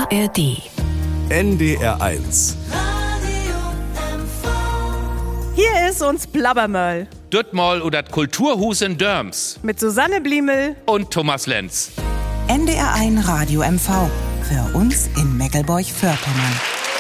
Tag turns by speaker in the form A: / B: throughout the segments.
A: ARD.
B: NDR1.
C: Hier ist uns Blabbermöll.
D: Döttmoll oder Kulturhus in Dörms.
C: Mit Susanne Bliemel
D: und Thomas Lenz.
E: NDR1 Radio MV. Für uns in Meckelburg-Vorpommern.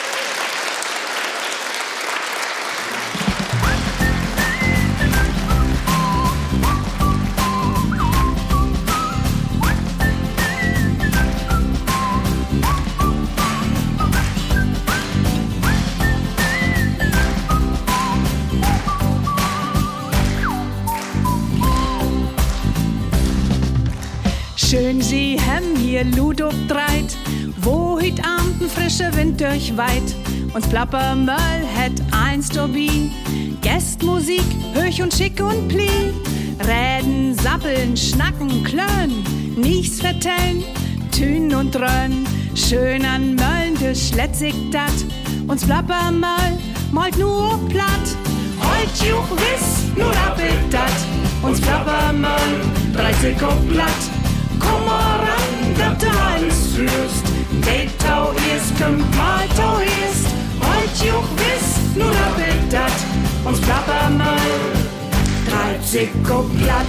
F: Schön, Sie haben hier Ludo dreit, wo heut Abend ein frischer Wind durchweit. Uns Plappermöll hätt eins dabei, Gästmusik, höch und schick und pli. Reden, sappeln, schnacken, klön, nichts vertellen, tün und drön. Schön an Möllen durchschletzig dat, uns Plappermöll malt nur platt. Heut juch wiss, nur rappelt dat, uns Plappermöll 30 und platt. Komm mal ran, dat du alles hörst. Detau ist, mal tau ist. Heut juch wiss, nur rappelt dat, uns Plappermöll 30 und platt.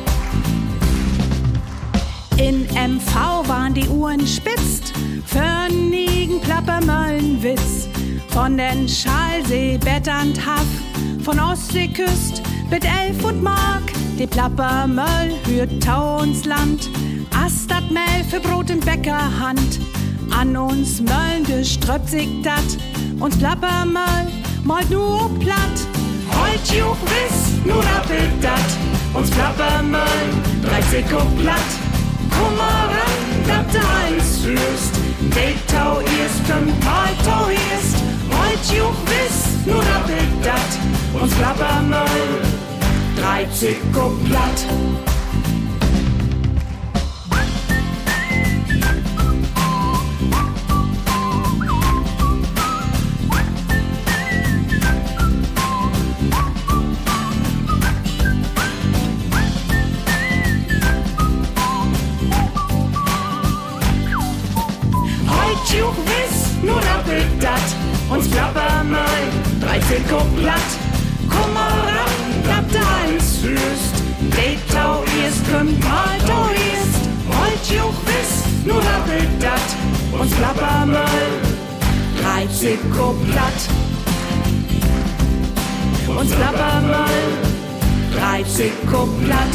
F: In MV waren die Uhren spitzt, für nigen Plappermöllenwitz. Von den Schalsee, Betternd Haff, von Ostseeküst mit 11 und Mark. Die Plappermöll hört Tau uns Land, Astat Mehl für Brot in Bäckerhand. An uns Möllen ströppt sich dat, uns Plappermöll malt nur platt. Heut juch wiss, nur rappelt dat, uns Plappermöll 30 und platt. Komm mal ran, dat du alles hörst. Detau ist und mal tau ist. Heut juch wiss, nur rappelt dat, uns Plappermöll 30 und platt. Juch wiss, nur rappelt dat, uns Plappermöll 30 und platt. Komm mal ran, dat du alles hörst. Detau ist, mal tau ist. Heut juch wiss, nur rappelt dat, uns Plappermöll 30 und platt. Uns Plappermöll 30 und platt.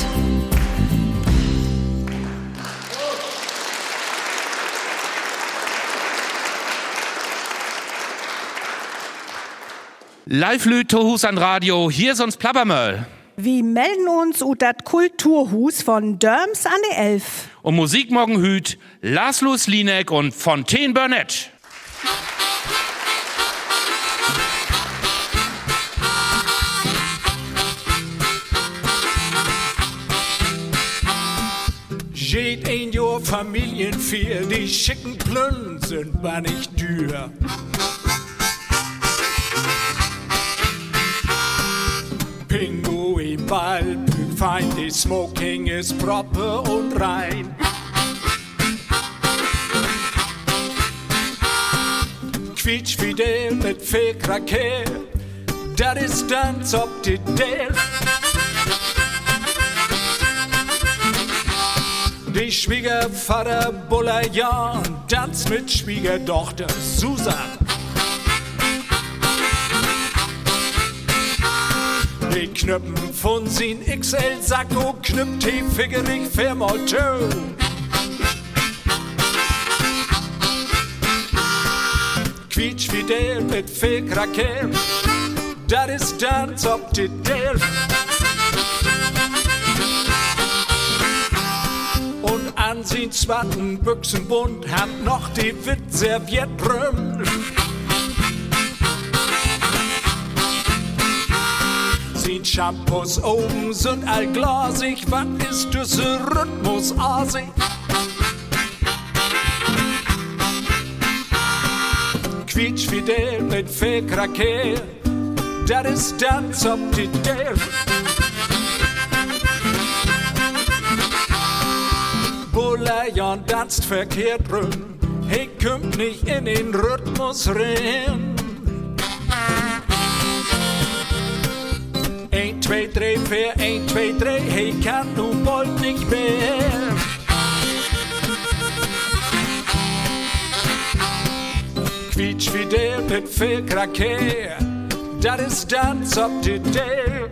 D: Live-Lüt Tohus an Radio, hier ist uns Plappermöll.
C: Wir melden uns ut dat Kulturhus von Dörms an die 11.
D: Und Musik morgen hüt Laszlo Slinek und Fontaine Burnett.
G: Jed ein Jahr Familienfeier, die schicken Plünnen sind war nicht dür. Pingo im Ball, fein, die Smoking ist proper und rein. Quietsch fidel mit Fekrakel, dat ist Tanz ob die Del. Die Schwiegervater Bullajan tanzt mit Schwiegertochter Susan. Die Knöpfen von sin XL-Sacko knüpft die Figurig viermal Tön. Quietsch fidel mit Fekrakel, dat ist Tanz ob die Del. Und an sin zweiten Büchsenbund hat noch die Witserviettbrüm. Sin Shampoos oben sind allglasig, was ist düsse Rhythmus asig? Quietsch fidel mit Fekrakel, dat ist Tanz ob die Del. Bullajan tanzt verkehrt rum, He kommt nicht in den Rhythmus rein. 1, 2, 3, 4, 1, 2, 3, he kann nu bald nicht mehr. Quietsch wie der mit viel Krakeer, das ist Dance up to date.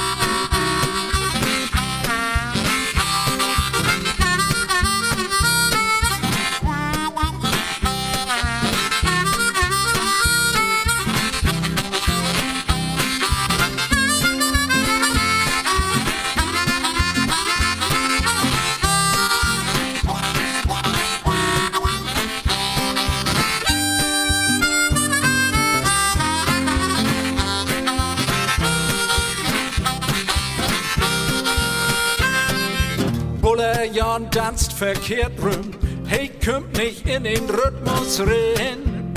G: Jan tanzt verkehrt rum, hey, kommt nicht in den Rhythmus rein.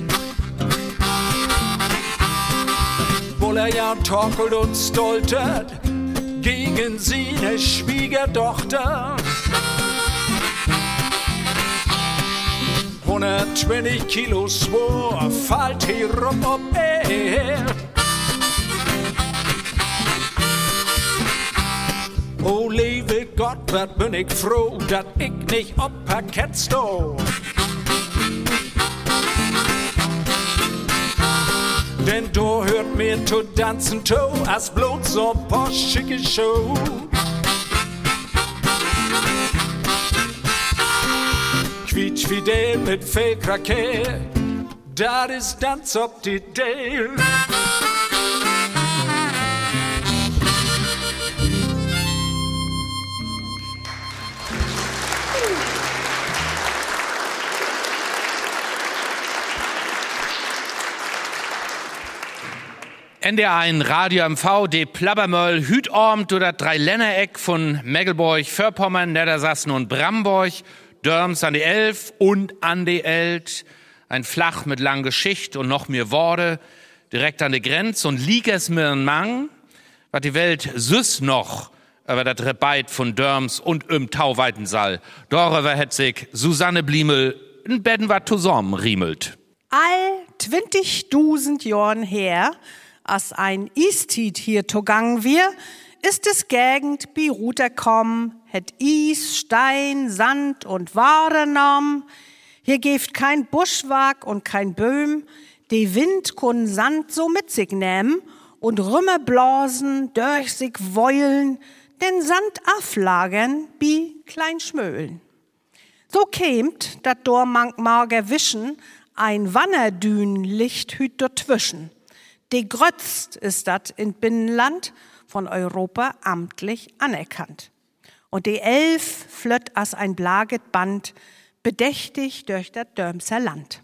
G: Bullerjan torkelt und stoltert gegen seine Schwiegertochter. 120 Kilo schwor, fällt hier rum ob er. Oh, liebe Gott, wat bin ich froh, dat ich nicht op Parkett sto. Denn du hört mir zu tanzen to, als bloß so paar schicke Show. Quietsch wie der mit viel Krakeer, dat is Dance up to date.
D: NDR1 Radio MV, de Plabbermöll, Hütormt oder Dreiländereck von Meggelburg, Vorpommern, Niedersachsen und Bramborg, Dörms an die Elf und an die Elt. Ein Flach mit lang Geschicht und noch mehr Worte, direkt an die Grenze und lieg es mir ein Mang, wat die Welt süß noch über das Rebeit von Dörms und im Tauweitensaal. Darüber hätt sich Susanne Bliemel in Betten wat zusammen riemelt.
C: All 20.000 Jahren her, als ein Istied hier togang wir, ist es Gegend bi Ruter komm, het Is, Stein, Sand und Ware nahm. Hier geeft kein Buschwag und kein Böhm, de Wind kun Sand so mit sich nehmen und Rümmer blasen, durch sich wäulen, den Sand aflagern bi klein Schmöhlen. So kämt, dat dor mager wischen, ein Wannerdün licht hüt dazwischen. De grötzt ist dat in Binnenland von Europa amtlich anerkannt. Und de Elf flött as ein blaget Band, bedächtig durch das Dörmser Land.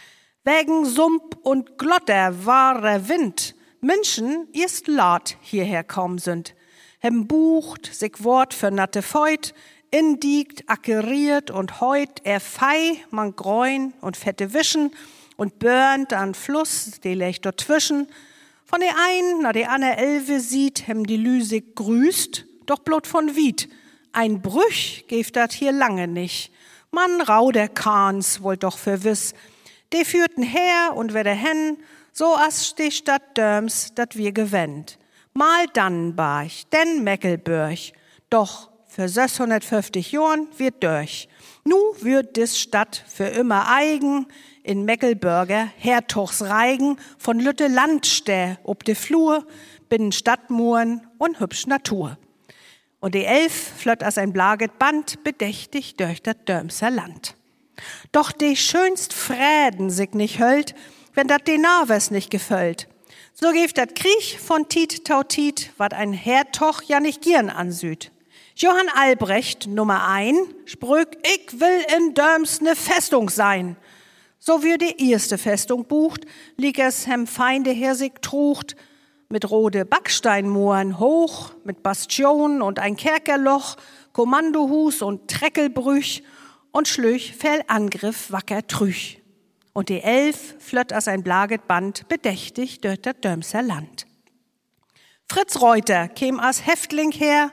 C: Wegen Sump und Glotter wahrer Wind, München erst Lad hierher kaum sind. Hem bucht, sich Wort für natte Feut, indiegt, akkeriert und heut Fei, man gräun und fette Wischen und börnt an Fluss, die legt dazwischen. Von der einen nach der andere Elve sieht, hem die Lüsig grüßt, doch blot von Wied. Ein Brüch geft dat hier lange nicht. Man rau der Kahns wollt doch verwiss. De führten her und wieder hen, so as die Stadt Dörms, dat wir gewend. Mal Dannenberg, denn Meckelburg, doch für 650 Jahren wird durch. Nu wird dis Stadt für immer eigen, in Meckelburger Hertogsreigen von Lütte Landstäh ob de Flur, binnen Stadtmuren und hübsch Natur. Und die Elf flott as ein blaget Band, bedächtig durch das Dörmser Land. Doch die schönst Fräden sich nicht höllt, wenn dat de Navers nicht gefällt. So geft dat Krieg von Tiet tau Tiet, wat ein Hertog ja nicht gern ansüht. Johann Albrecht, Nummer 1, sprüg, ich will in Dörms ne Festung sein. So wie die erste Festung bucht, lieg es hem Feinde her sich trucht, mit rode Backsteinmohren hoch, mit Bastionen und ein Kerkerloch, Kommandohus und Treckelbrüch und Schlüch fäll Angriff wacker trüch. Und die Elf flött as ein blaget Band, bedächtig durch das Dörmser Land. Fritz Reuter käm as Häftling her,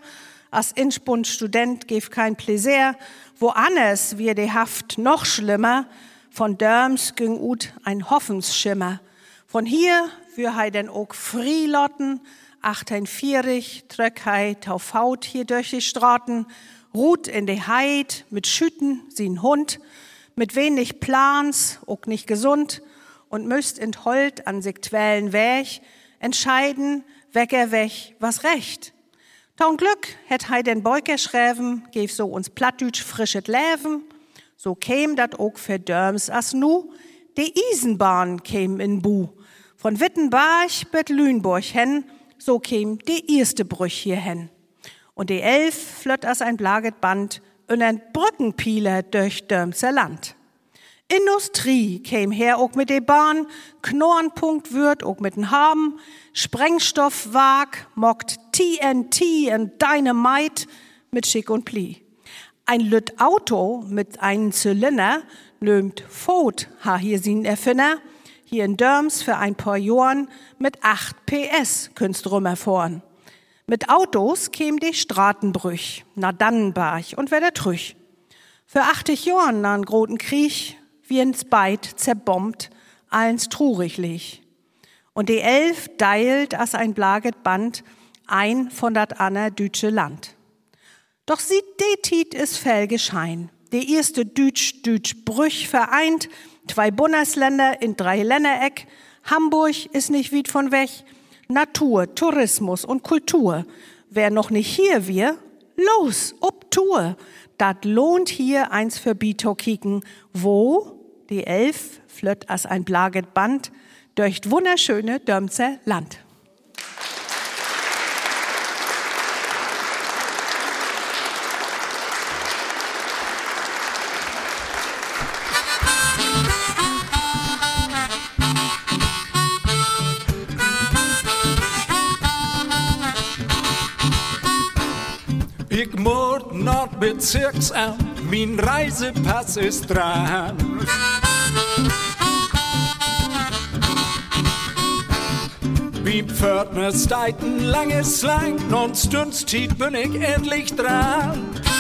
C: als Inspund Student gef kein Pläsier, woanders wir die Haft noch schlimmer, von Dörms ging ut ein Hoffensschimmer. Von hier wir hei denn auch Frilotten, 1840, tröck hei taufaut hier durch die Straßen, ruht in de Heid, mit Schütten, sie'n Hund, mit wenig Plans, auch nicht gesund, und müsst in Holt an sich quälen Weg, entscheiden, wecker weg, was recht. Taun Glück hätt hei den Beuker schräven, gef so uns Plattdütsch frischet Läven, so käm dat ook für Dörms as nu, de Isenbahn käm in Bu. Von Wittenberg bis Lüneburg hen, so käm die erste Brüch hier hen. Und die 11 flott as ein blaget Band und ein Brückenpieler durch Dörmser Land. Industrie käm her ook mit de Bahn, Knorrenpunkt wird ook mit den Haben, Sprengstoffwag mockt TNT und Dynamite mit Schick und Pli. Ein Lütt Auto mit einem Zylinder nömt Ford, ha hier sie'n Erfinder, hier in Dörms für ein paar Jahren mit 8 PS künst rummerfahren. Mit Autos käm die Stratenbrüch, na Dannenberg und wer der Trüch. Für 80 Jahren na n groten Krieg, wie ins Beid zerbombt, allens truriglich. Und die 11 deilt as ein blaget Band ein von dat aner dütsche Land. Doch sieht de Tiet is fell geschein. Die erste Dütsch-Brüch vereint, 2 Bundesländer in 3 Ländereck. Hamburg is nicht weit von weg. Natur, Tourismus und Kultur. Wer noch nicht hier wir, los, ob Tour. Dat lohnt hier eins für Bito kicken, wo die 11 flött as ein blaget Band durch wunderschöne Dörmser Land.
G: Ich muss nach Bezirksamt, mein Reisepass ist dran. Wie Pförtner steiten langes lang, non Stundstiet bin ich endlich dran.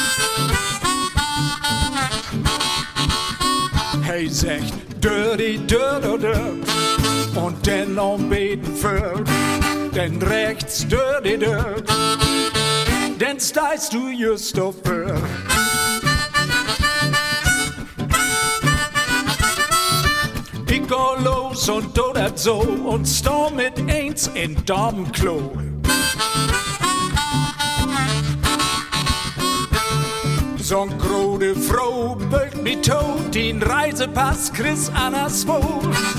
G: Hey, sagt, dirty, und den beten für, denn rechts, dirty, denn steigst du just dafür. Ich go los und do dat so und stau mit eins in Damenklo. So'n grode Frau bögt mi tot, den Reisepass Chris Annas wohl.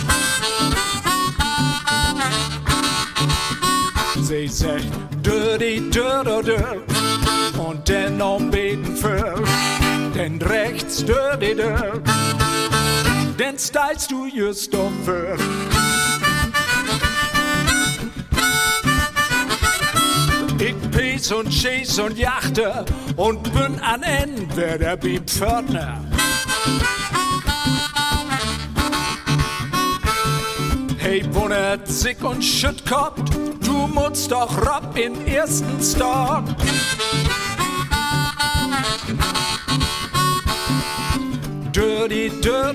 G: Sie sagt, dirty, und den beten für, denn rechts, dirty, denn steigst du just dafür. Ich pes und schieß und jachte und bin an entweder wie Pförtner. Hey, wundert sich und Schüttkopf, du musst doch rob in ersten Stock. Dirty,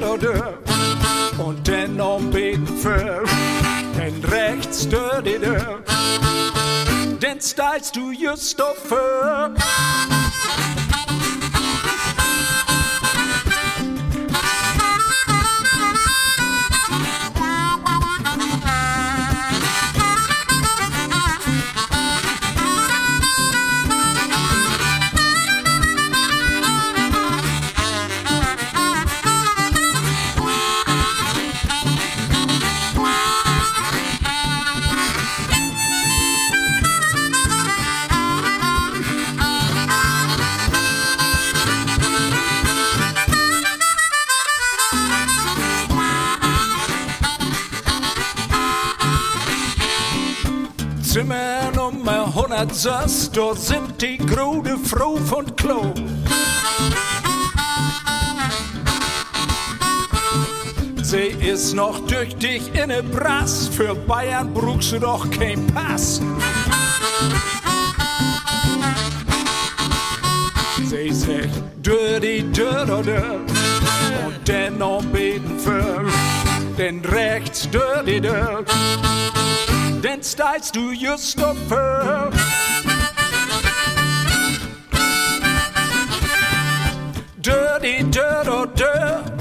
G: und den beten für, denn rechts, dirty, denn steigst du just dafür. Zimmer Nummer 106, dort sind die grode Frau von Klo. Sie ist noch tüchtig in ne Brass, für Bayern brauchst du doch kein Pass. Sie sagt, dirty, dirty, und dann noch beten für den rechts, dirty, dirty, dann steigst du just auf für. Dirty, dirty, dirty,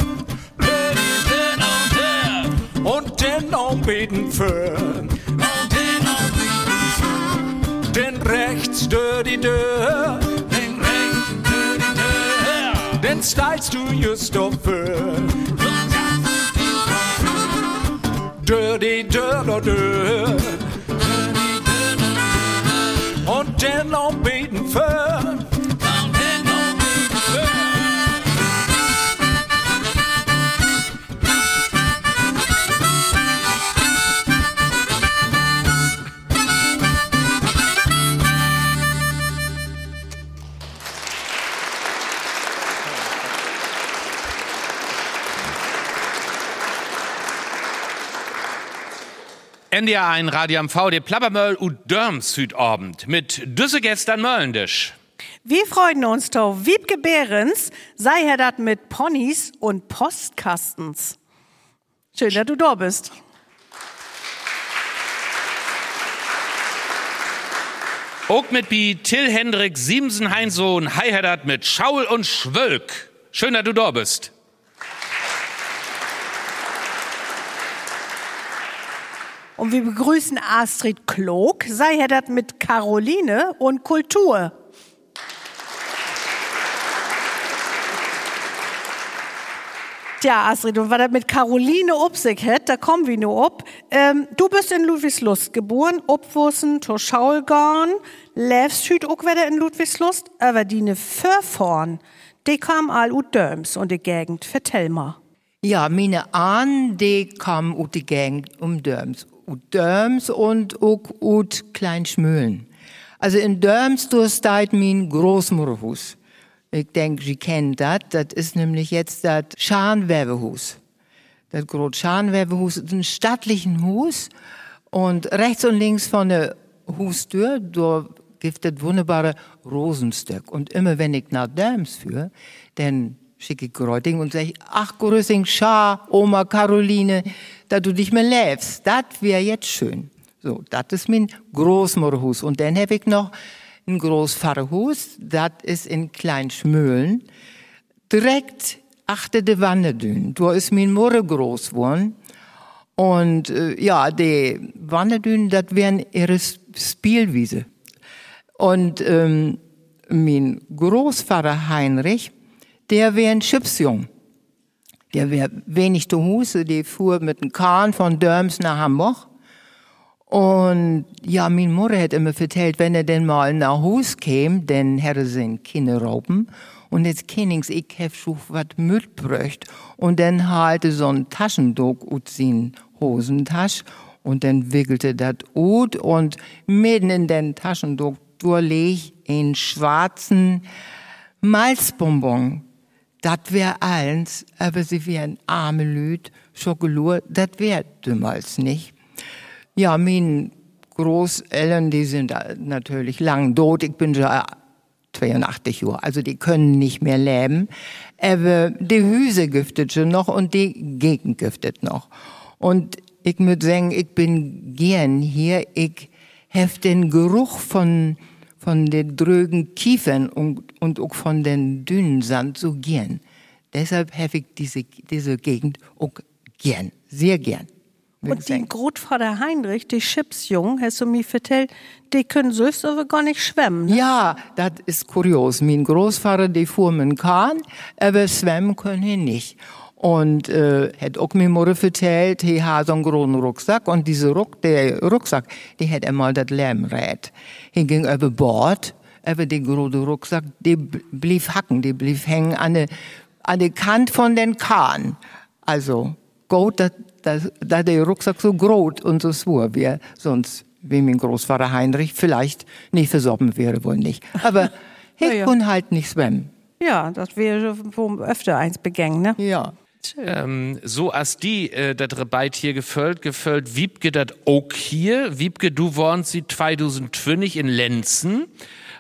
G: und dann noch beten für den rechts, dirty, dirty, dann steigst du just auf für dirty, dirty, dirty, und dann noch beten für
D: NDR 1 Radio am V, de Plabbermöll und Dörms Südabend mit düsse gestern Möllendisch.
C: Wir freuen uns doch, Wiebke Behrens, sei er dat mit Ponys und Postkastens. Schön, dass du da bist.
D: Auch mit bi Till Hendrik Siemsen Heinsohn, heihedat mit Schaul und Schwölk. Schön, dass du da bist.
C: Und wir begrüßen Astrid Klog, sei er dat mit Caroline und Kultur. Tja, Astrid, und was das mit Caroline ob sich hat, da kommen wir nur ob. Du bist in Ludwigslust geboren, obwussen, to Schaulgarn, lebst hüt auch wieder in Ludwigslust, aber die ne Förvorn, die kam all ut Dörms und die Gegend, vertell mal.
A: Ja, meine Ahnen, die kamen ut die Gegend um Dörms. Ut Dörms und auch ut Kleinschmöhlen. Also in Dörms durchsteigt mein Großmutterhus. Ich denke, Sie kennen das. Das ist nämlich jetzt das Scharnwerbehus. Das große Scharnwerbehus ist ein stattliches Hus. Und rechts und links von der Hustür, da gibt es wunderbare Rosenstück. Und immer wenn ich nach Dörms führe, dann schicke ich Gräuting und sage, ach, grüßing, Schar, Oma Caroline, dass du dich mehr lebst. Das wäre jetzt schön. So, das ist mein Großmutterhus. Und dann habe ich noch ein Großvaterhus, das ist in Kleinschmöhlen, direkt achter der Wanderdünen. Da ist mein Mutter groß geworden. Und ja, die Wanderdünen, das wären ihre Spielwiese. Und mein Großvater Heinrich, der wär ein Schiffsjung. Der wär wenig zu Hause, der fuhr mit dem Kahn von Dörms nach Hamburg. Und ja, meine Mutter hat immer erzählt, wenn er denn mal nach Hus käme, dann hätte sie ihn Kinder rauben. Und jetzt kennings, ich hab schon wat mitbröcht. Und dann halte so ein Taschentuch ut sin Hosentasche. Und dann wickelte dat ut und mitten in den Taschentuch durchleg einen schwarzen Malzbonbon. Dat wär allens, aber sie wären arme Lüd, Schokolade, dat wär damals nicht. Ja, meine Großeltern, die sind natürlich lang tot. Ich bin schon 82 Jahre, also die können nicht mehr leben. Aber die Hüse giftet schon noch und die Gegend giftet noch. Und ich muss sagen, ich bin gern hier. Ich hab den Geruch von den drögen Kiefern und auch von den dünnen Sand so gern. Deshalb habe ich diese Gegend auch gern, sehr gern.
C: Und die Großvater Heinrich, die Schiffsjung, hast du mir erzählt, die können selbst aber gar nicht schwimmen. Ne?
A: Ja, das ist kurios. Mein Großvater, der fuhr mit dem Kahn, aber schwimmen können die nicht. Und hat auch mir Mutter erzählt, die hat so einen großen Rucksack und der Rucksack, die hat einmal das Lärmrad. Er ging über Bord, aber der große Rucksack, die blieb hacken, die blieb hängen an der Kant von den Kahn. Also gut, dass der Rucksack so groß und so schwer wäre, sonst wie mein Großvater Heinrich vielleicht nicht versoffen wäre, wohl nicht. Aber ich kann halt nicht schwimmen.
C: Ja, das wäre öfter eins begängen, ne?
A: Ja.
D: So als die das Rebeit hier gefüllt, Wiebke das auch hier. Wiebke, du wohnst sie 2020 in Lenzen.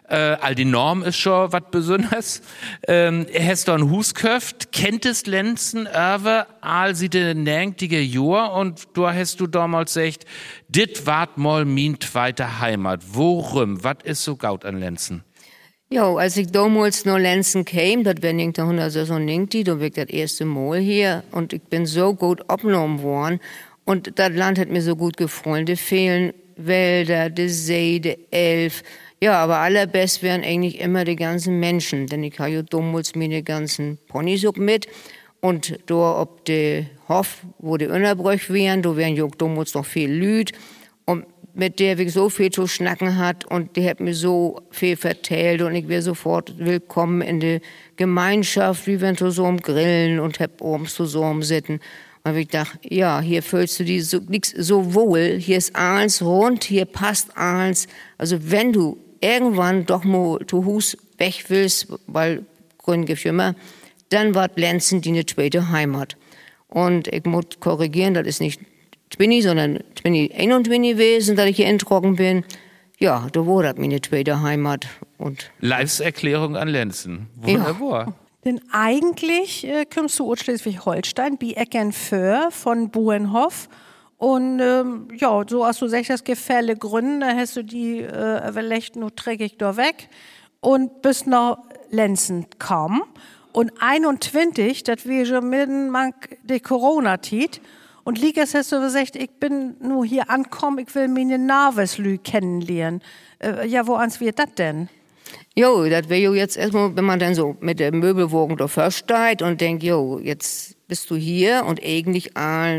D: all die Norm ist schon was Besonderes. Hast du ein Hus köft, kenntest Lenzen, all sie den nächtige Jahr und du hast du damals gesagt, dit wart mal min zweite Heimat. Worum? Was ist so gaut an Lenzen?
H: Ja, als ich damals noch Lenzen kam, das wäre 1996, da war ich das erste Mal hier und ich bin so gut abgenommen worden und das Land hat mir so gut gefallen. Die fehlen Wälder, die See, die Elf. Ja, aber allerbest wären eigentlich immer die ganzen Menschen, denn ich habe ja damals meine ganzen Ponys auch mit und da ob der Hof, wo die Unterbrüche wären, da wären ja auch damals noch viel Lüd und mit der ich so viel zu schnacken hat und die hat mir so viel vertellt und ich wäre sofort willkommen in der Gemeinschaft, wie wenn zusammen grillen und hab abends zusammen sitzen. Und ich dachte, ja, hier fühlst du die so wohl, hier ist alles rund, hier passt alles. Also wenn du irgendwann doch mal zu Hus weg willst, weil Gründe gibt immer, dann war Lenzen die eine zweite Heimat. Und ich muss korrigieren, das ist nicht 20, sondern 21 gewesen, dass ich hier introcken bin. Ja, da war das meine zweite Heimat. Und
D: Lebenserklärung an Lenzen. Wunderbar. Ja.
C: Denn eigentlich kommst du aus Schleswig-Holstein, wie Eckernföhr von Buenhof. Und ja, so als du sagst, das Gefälle gründen, da hast du die vielleicht nur dreckig da weg und bist nach Lenzen gekommen. Und 21, das wäre schon mitten der Corona-Tit. Und Ligas hast du gesagt, ich bin nur hier angekommen, ich will meine Narveslü kennenlernen. Ja, woans wird das denn?
H: Jo, das wäre jo jetzt erstmal, wenn man dann so mit der Möbelwogen da versteht und denkt, jo, jetzt bist du hier und eigentlich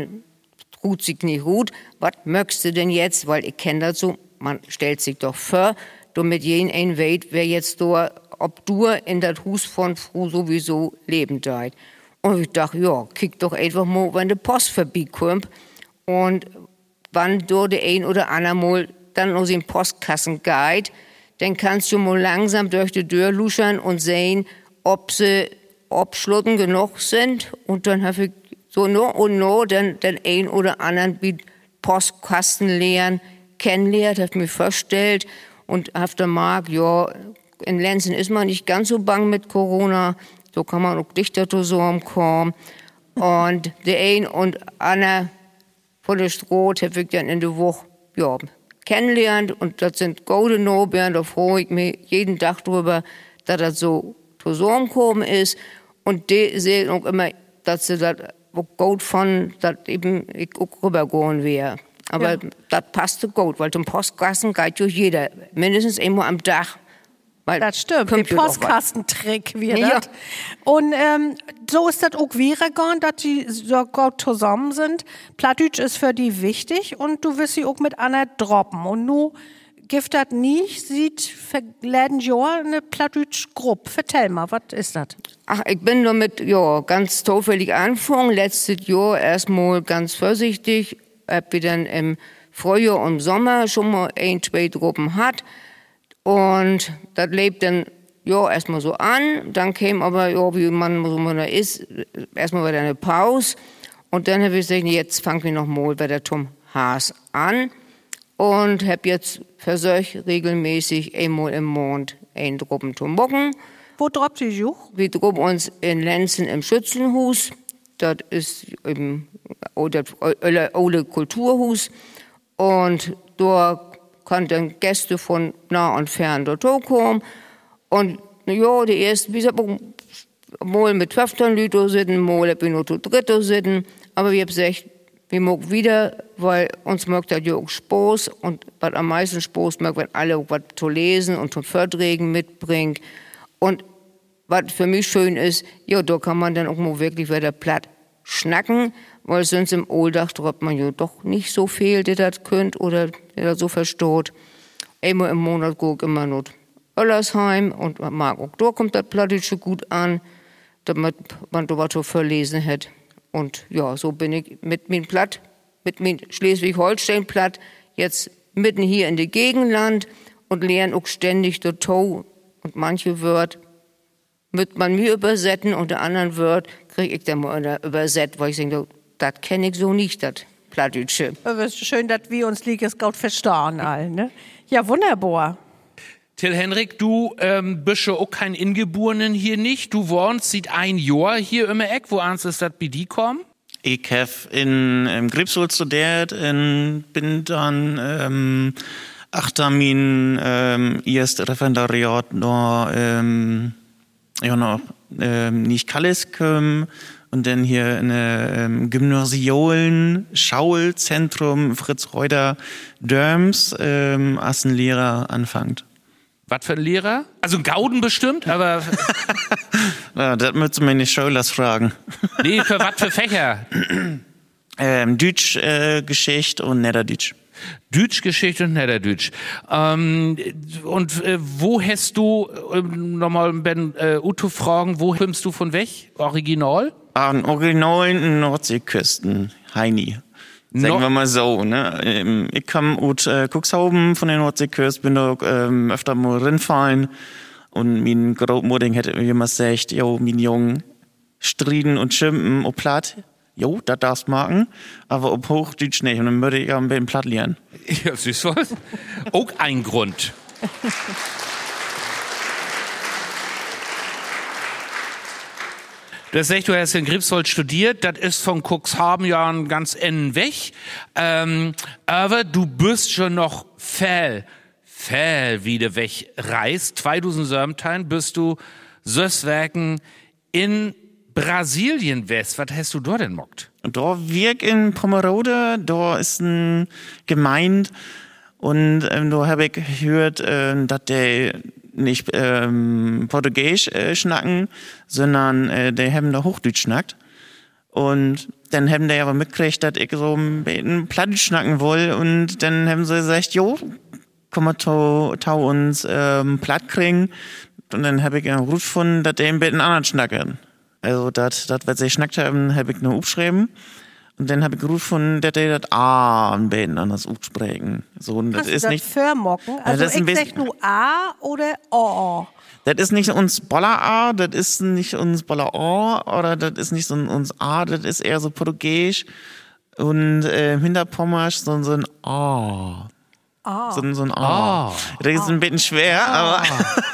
H: ruht sich nicht gut. Was möchtest du denn jetzt? Weil ich kenne das so, man stellt sich doch vor, damit jeden ein weiß, wer jetzt da, ob du in das Hus von Fru sowieso leben deit. Und ich dachte, ja, kick doch einfach mal, wenn die Post vorbeikommt und wann du der ein oder andere mal dann aus dem Postkassen geht, dann kannst du mal langsam durch die Tür luschern und sehen, ob sie abschlossen genug sind. Und dann habe ich so nur und nur den ein oder anderen mit Postkasten leeren kennengelernt, habe mich vorgestellt und habe dann mag, ja, in Lenzen ist man nicht ganz so bang mit Corona, so kann man auch dichter zusammenkommen. Und der ein und andere von der Stroh habe ich dann in der Woche, ja, kennengelernt und das sind gute Nobeln, da freue ich mich jeden Tag drüber, dass das so zusammengekommen ist und die sehen auch immer, dass sie das gut fanden, dass eben ich auch rübergehen wäre. Aber ja, das passte gut, weil zum Postkasten geht ja jeder, mindestens einmal am Tag. Weil
C: das stimmt, der Postkastentrick wird ja. Das. Und so ist das auch wieder gegangen, dass die so gut zusammen sind. Plattdeutsch ist für die wichtig und du wirst sie auch mit einer droppen. Und nu gibt das nicht, sieht verleden Jahr eine Plattdeutsch-Gruppe. Vertell mal, was ist das?
H: Ach, ich bin damit, ja, ganz zufällig angefangen. Letztes Jahr erstmal ganz vorsichtig, hab wir dann im Frühjahr und Sommer schon mal 1-2 Gruppen hat. Und das lebt dann, ja, erstmal so an. Dann kam aber, ja, wie man so da ist, erstmal wieder eine Pause. Und dann habe ich gesagt, jetzt fangen wir noch mal bei der Tom Haas an. Und habe jetzt versucht, regelmäßig einmal im Monat ein Truppen zu machen.
C: Wo droppt ihr Juch?
H: Wir droppen uns in Lenzen im Schützenhus. Das ist eben das alte Kulturhus. Und da kann dann Gäste von nah und fern dort kommen. Und ja, die ersten, wie gesagt, mal mit 15 Leuten sitzen, mal nur zu dritt sitzen. Aber wir haben gesagt, wir mögen wieder, weil uns mögt das ja auch Spaß. Und was am meisten Spaß mögt, wenn alle was zu lesen und zu Vorträgen mitbringen. Und was für mich schön ist, ja, da kann man dann auch mal wirklich wieder platt schnacken, weil sonst im Oldach droppt man ja doch nicht so viel, der das könnt oder der das so versteht. Einmal im Monat guck ich immer noch Öllersheim und mag auch da kommt das Plattdeutsche gut an, damit man da was zu verlesen hat. Und ja, so bin ich mit meinem Schleswig-Holstein-Platt jetzt mitten hier in der Gegenland und lerne auch ständig das Tau und manche Wörter wird man mir übersetzen und der anderen Wort kriege ich dann mal übersetzt, weil ich denke, das kenne ich so nicht, das Plattdeutsche.
C: Aber es ist schön, dass wir uns Lieges gut verstehen allen, ne? Ja, wunderbar.
D: Till Hendrik, du bist ja auch kein Ingeborenen hier nicht. Du wohnst seit ein Jahr hier im Eck. Wo ans ist das bei dir kommen?
I: Ich habe in Greifswald studiert und bin dann achter mein erstes Referendariat noch nicht Kallis gekommen und dann hier in einem Gymnasialen Schaulzentrum Fritz Reuter Dörms als ein Lehrer anfängt.
D: Was für ein Lehrer? Also ein Gauden bestimmt, aber...
I: Ja, das müsst ihr mir nicht Schulers fragen.
D: Nee, für was für Fächer?
I: Deutsch, Geschichte und Niederdeutsch.
D: Deutschgeschichte und Niederdeutsch. Wo hast du, nochmal Ben Uto fragen, wo kommst du von weg? Original?
I: An originalen Nordseeküsten, Heini. Sagen wir mal so, ne? Ich komme aus Cuxhaven von der Nordseeküste, bin da öfter mal rinfallen und mein Großmutter hätte immer gesagt, jo, mein Jungen, striden und schimpfen auf Platt. Jo, das darfst du machen, aber auf Hochdeutsch nicht. Und dann würde ich ein bisschen platt lernen.
D: Ja, süß was. Auch ein Grund. Das sagt, du hast in Greifswald studiert, das ist von Cuxhaven ja ein ganz innen weg. Aber du bist schon noch viel wieder wegreist. 2017 bist du Söswerken in Brasilien west. Was hast du dort denn mockt?
I: Da wirk in Pomerode, da ist ein Gemeinde und da habe ich gehört, dass der nicht Portugiesisch schnacken, sondern die haben da Hochdeutsch schnackt. Und dann haben die aber mitgekriegt, dass ich so ein bisschen Platt schnacken will. Und dann haben sie gesagt, jo, komm mal tau uns Platt kriegen. Und dann habe ich einen Ruf gefunden, dass die ein bisschen anders schnacken. Also das, was sie schnackt haben, habe ich nur aufgeschrieben. Und dann habe ich gerufen, dass die das A ein bisschen anders aussprechen. So, und das ist nicht
C: vermocken. Also
I: ja,
C: ich sag nur A oder O.
I: Das ist nicht uns Boller A, das ist nicht uns Boller O, oder das ist nicht so uns A, das ist eher so Portugiesisch und Hinterpommersch so ein A. So ein A. Das ist ein bisschen schwer, aber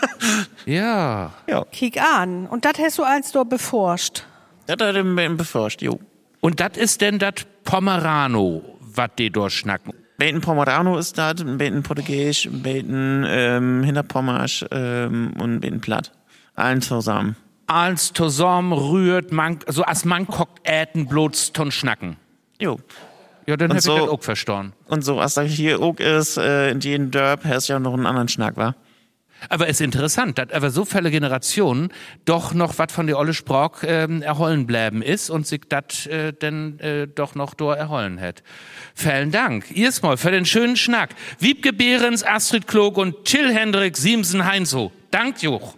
D: ja.
C: Kick an. Und das hast du eins dort beforscht?
I: Das hat er ein bisschen beforscht, jo.
D: Und das ist denn das Pomerano, was die dort schnacken?
I: Beten Pomerano ist das, ein bisschen Portugiesisch, ein bisschen Hinterpommersch und ein bisschen Platt. Allen zusammen.
D: Alles zusammen rührt, so als man kocht Äten bloß ton schnacken.
I: Jo.
D: Ja, dann
I: Und
D: hab
I: so-
D: ich das auch verstanden.
I: Und so, als das hier auch ist, in jedem Dörp hast du ja noch einen anderen Schnack, wa?
D: Aber ist interessant, dass aber so viele Generationen doch noch was von der olle Sprach erholen bleiben ist und sich das dann doch noch dort erholen hat. Vielen Dank. Erstmal für den schönen Schnack. Wiebke Behrens, Astrid Klog und Till Hendrik Siemsen-Heinzo. Dank Joch.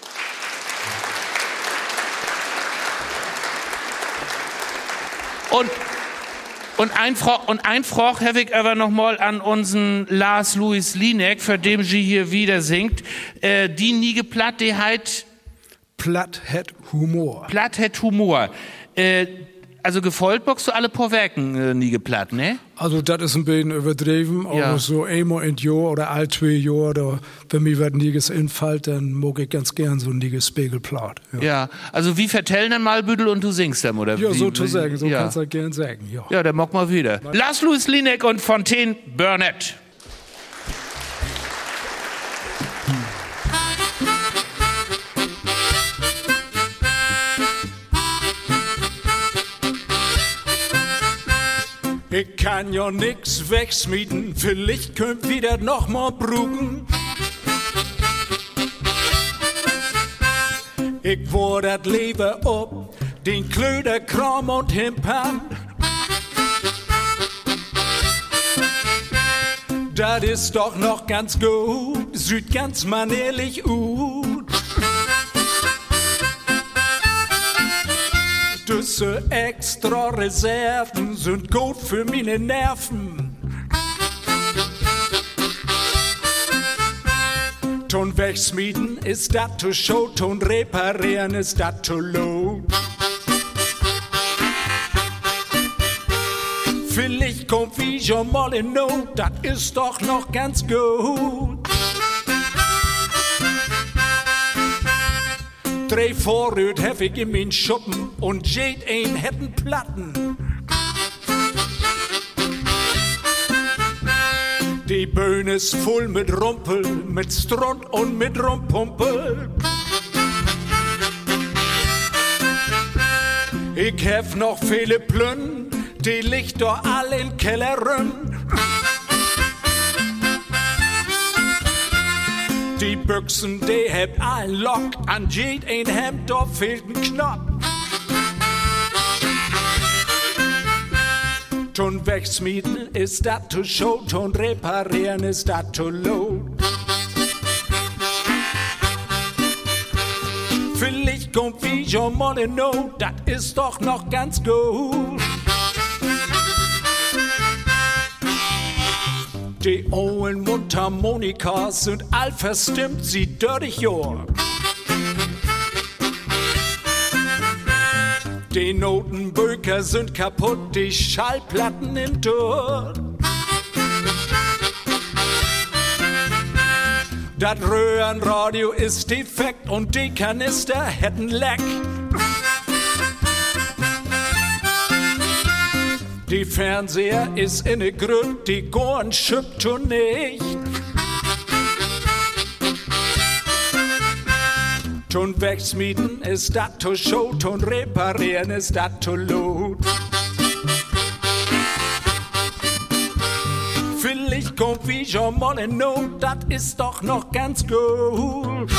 D: Und ein Froch habe ich aber noch mal an unseren Lars Louis Linek, für den sie hier wieder singt. Die nie platt, die halt
G: Platt het Humor.
D: platt het Humor. Also gefolgt bockst du alle paar Werken nie platt, ne?
G: Also das ist ein bisschen übertrieben, aber
D: Ja.
G: so einmal in Jahr oder all 2 Jahre, da, wenn mir was Niges infällt, dann mag ich ganz gern so ein Niges Spiegelplatt. Ja,
D: Ja, also wie vertellen dann mal Büdel und du singst dann, oder?
G: ja
D: wie,
G: so zu sagen, so
D: ja.
G: kannst du gern sagen, ja.
D: Ja, der mock mal wieder. Lars Louis Linek und Fontaine Burnett.
G: Ich kann ja nix wegsmieden, vielleicht könnt wieder noch mal brugen. Ich war dat Leben ob, den Klöder, Kram und Himpan. Das ist doch noch ganz gut, sieht ganz manierlich ut. Diese extra Reserven sind gut für meine Nerven. Ton wegsmieden ist dat to show, Ton reparieren ist dat to low. Vielleicht kommt wie schon mal in Not, dat ist doch noch ganz gut. 3 Vorrüd hef ich in min Schuppen und jed ein hätten Platten. Die Bühne ist voll mit Rumpel, mit Stront und mit Rumpumpel. Ich hef noch viele Plünn, die liegt doch all in Kelleren. Die Büchsen, die hebt ein Lock, an jed ein Hemd, da fehlt ein Knopf. Ton wegsmieden ist dat to show, ton reparieren ist dat to load. Vielleicht kommt wie your money no, dat ist doch noch ganz gut. Die Owen Mundharmonikas sind all verstimmt, sie dirtig Jor. Die Notenböker sind kaputt, die Schallplatten in Tour. Das Röhrenradio ist defekt und die Kanister hätten Leck. Die Fernseher ist in ne Gründ, die Gorn schüppt schon nicht. Ton wegsmieden ist dat to show, ton reparieren ist dat to load. Vielleicht kommt wie your money no, dat ist doch noch ganz gut.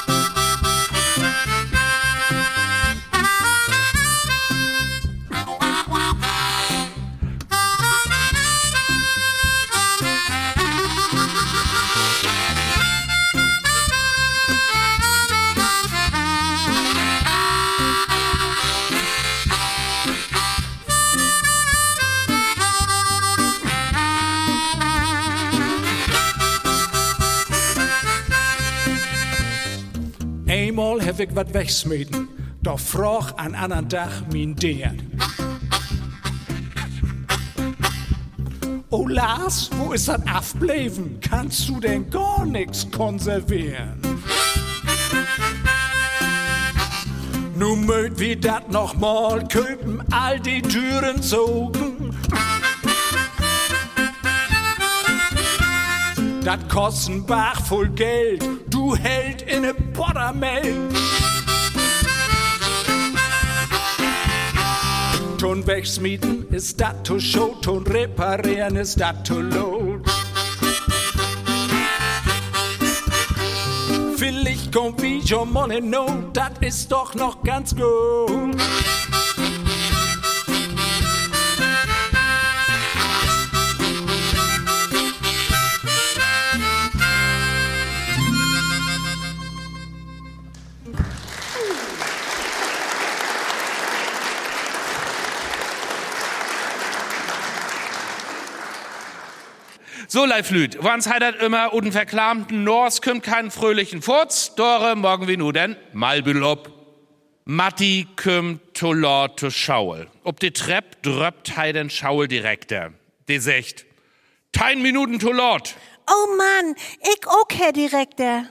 G: Einmal hef ich wat wegsmieden, doch froch an anderen Tag min Dad. Oh Lars, wo ist dat afbleiben? Kannst du denn gar nix konservieren? Nu mögt wie dat noch mal köpen, all die Türen zogen. Dat kosten Bach voll Geld, du hält in ne Buttermilch. Ton wegsmieden ist dat to show, ton reparieren ist dat to load. Vielleicht kommt wie your money no, dat ist doch noch ganz gut.
D: So, Leiflüt, wanns heidert immer und den verklamten Nors kümmt keinen fröhlichen Furz, dore morgen wie nu denn Malbülob. Matti kümmt to Lord to Schaul. Ob die Trepp dröppt heiden Schaul direkter. Die secht, 10 Minuten to Lord.
J: Oh Mann, ich auch, Herr Direktor.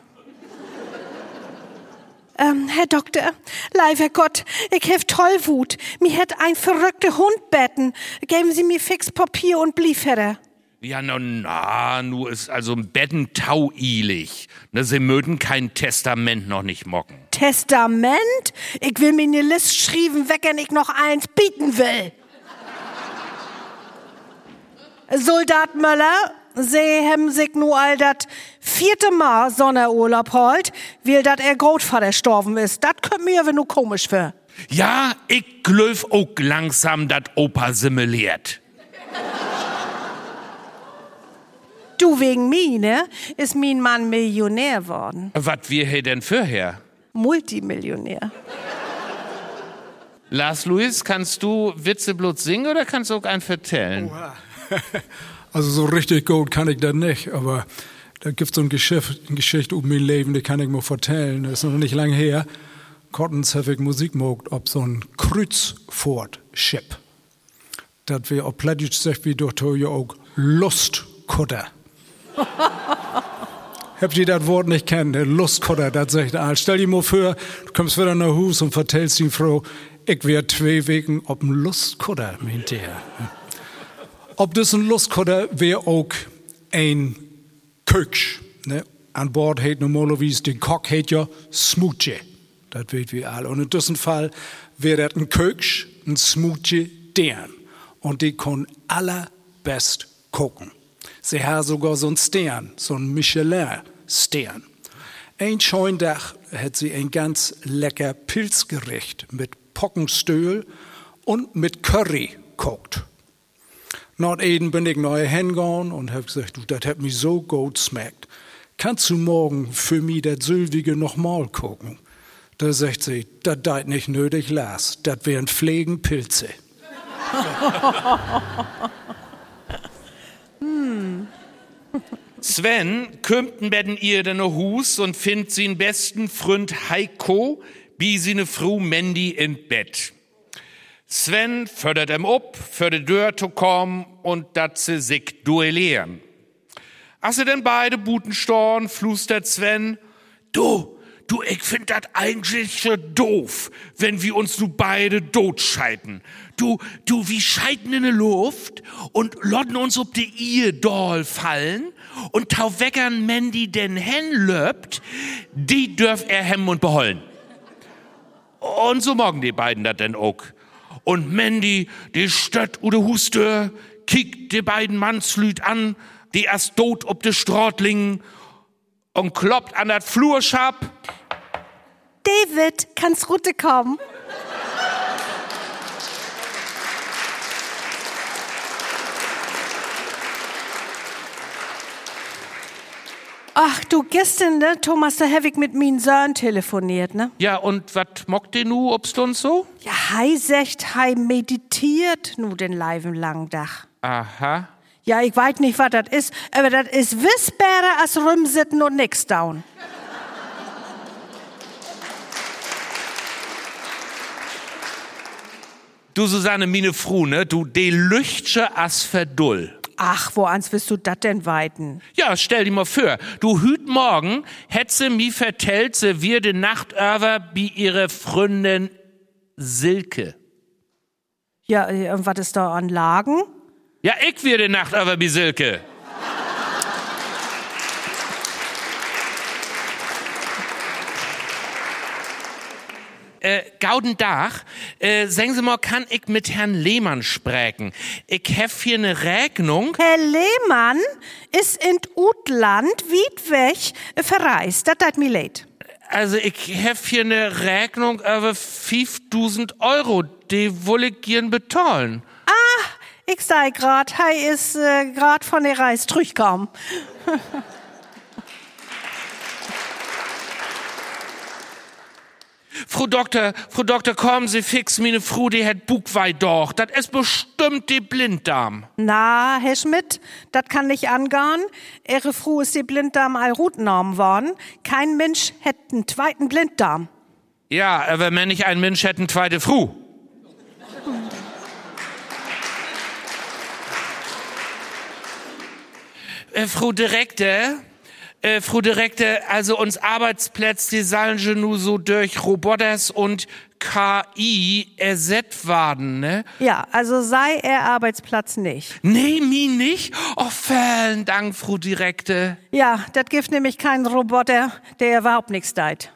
J: Herr Doktor, lieber Gott, ich hef Tollwut. Mir hätt ein verrückter Hund betten. Geben Sie mir fix Papier und Blieferer.
D: Ja, nu ist also ein Betten tauilig. Ne, sie mögen kein Testament noch nicht mocken.
J: Testament? Ich will mir ne List schreiben, wecken ich noch eins bieten will. Soldat Möller, sie haben sich nu all dat 4. Mal Sonnerurlaub holt, weil dat Großvater gestorben ist. Dat kommt mir aber nur komisch für.
D: Ja, ich glöf auch langsam dat Opa simuliert.
J: Du, wegen mir, ne, ist mein Mann Millionär worden.
D: Was wir hier denn fürher?
J: Multimillionär.
D: Lars Louis, kannst du Witzeblut singen oder kannst du auch einen vertellen?
K: Also so richtig gut kann ich das nicht, aber da gibt's so eine Geschichte um mein Leben, die kann ich mir vertellen. Das ist noch nicht lange her. Kottens habe ich Musik gemacht ob so ein Kreuzfahrtschiff. Das wir auf Plättisch sagt, wie durch ja auch Lustkutter. Habt ihr das Wort nicht kennen? Der Lustkutter, das sagt all. Stell dir mal vor, du kommst wieder nach Hus und vertellst die Frau, ich wär 2 Wochen ob ein Lustkutter, meint der. Ob das ein Lustkutter wär auch ein Köksch. Ne? An Bord hat normalerweise, den Koch hat ja Smoothie. Das weet wir alle. Und in diesem Fall wäre das ein Köksch, ein Smoothie, deren. Und die können allerbest kochen. Sie haben sogar so einen Stern, so einen Michelin-Stern. Ein schönen Tag hat sie ein ganz lecker Pilzgericht mit Pockenstöhl und mit Curry kocht. Nach eben bin ich neu hingegangen und hab gesagt, du, das hat mich so gut schmeckt. Kannst du morgen für mich das Sylvige nochmal kochen? Da sagt sie, das deit nicht nötig, Lars, das wären Pflegenpilze.
D: Sven kümmt in ihr den Hus und findet seinen besten Freund Heiko wie seine Frau Mandy in Bett. Sven fördert ihm ab, für die Tür zu kommen und dat sie sich duellieren. Als sie denn beide Buten storn, flüstert Sven, du, ich find dat eigentlich so doof, wenn wir uns nu beide totscheiden. Du, wir scheiden in die Luft und lotten uns ob die Ehedoll fallen und tau weckern Mandy den hen löbt, die dürf er hemmen und behollen. Und so morgen die beiden dat denn auch. Und Mandy, die stört oder Hustör, kickt die beiden Mannslüd an, die erst tot ob de Strotling und kloppt an dat Flurschab.
J: David, kannst Rute kommen? Ach du, gestern, ne, Thomas, da hab ich mit meinen Söhnen telefoniert, ne?
D: Ja, und wat mockt ihr nu obst uns so?
J: Ja, hei sagt, hei meditiert nu den liven langen Tag.
D: Aha.
J: Ja, ich weiß nicht, was das ist, aber das ist wiss besser als rumsitten und nix down.
D: Du, Susanne, mine Fru, ne? Du, de Lüchtsche as verdull.
J: Ach, woans willst du dat denn weiten?
D: Ja, stell dir mal vor, du hüt morgen, hätt sie mi vertellt, sie wir de Nacht über bi ihre Freundin Silke.
J: Ja, was ist da an Lagen?
D: Ja, ich wir de Nacht über bi Silke. Gaudendach, sagen Sie mal, kann ich mit Herrn Lehmann sprechen? Ich hef hier eine Rechnung.
J: Herr Lehmann ist in Utland weit weg verreist. Das tat mir leid.
D: Also ich hef hier eine Rechnung über 5.000 Euro. Die will ich gern bezahlen.
J: Ah, ich sei grad, er ist grad von der Reise zurückgekommen.
D: Frau Doktor, kommen Sie fix, meine Frau, die hat Bugweit doch. Das ist bestimmt die Blinddarm.
J: Na, Herr Schmidt, das kann nicht angehen. Ihre Frau ist die Blinddarm allrutnorm worden. Kein Mensch hätte einen zweiten Blinddarm.
D: Ja, aber wenn nicht ein Mensch hätte eine zweite Frau. Frau Direktor, also uns Arbeitsplätze, die sollen schon nur so durch Roboters und KI ersetzt werden, ne?
J: Ja, also sei er Arbeitsplatz nicht.
D: Nee, mi nicht? Oh, vielen Dank, Frau Direktor.
J: Ja, das gibt nämlich keinen Roboter, der überhaupt nichts tut.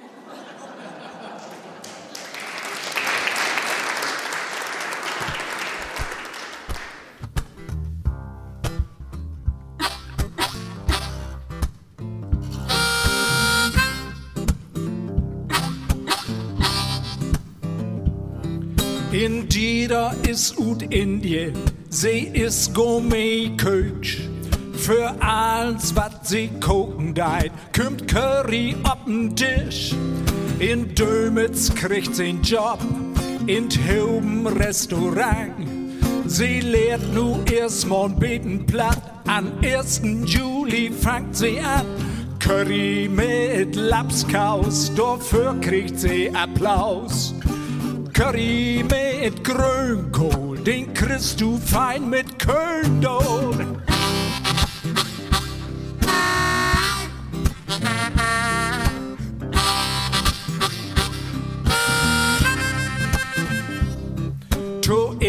G: Indira ist ut Indie, sie ist Gourmet-Köch. Für alles, was sie kochen deit, kommt Curry auf den Tisch. In Dömitz kriegt sie einen Job, in Hauben Restaurant. Sie lehrt nu erstmal ein Beten platt, am 1. Juli fängt sie an. Curry mit Lapskaus, dafür kriegt sie Applaus. Curry mit Grünkohl, den kriegst du fein mit Kölndol.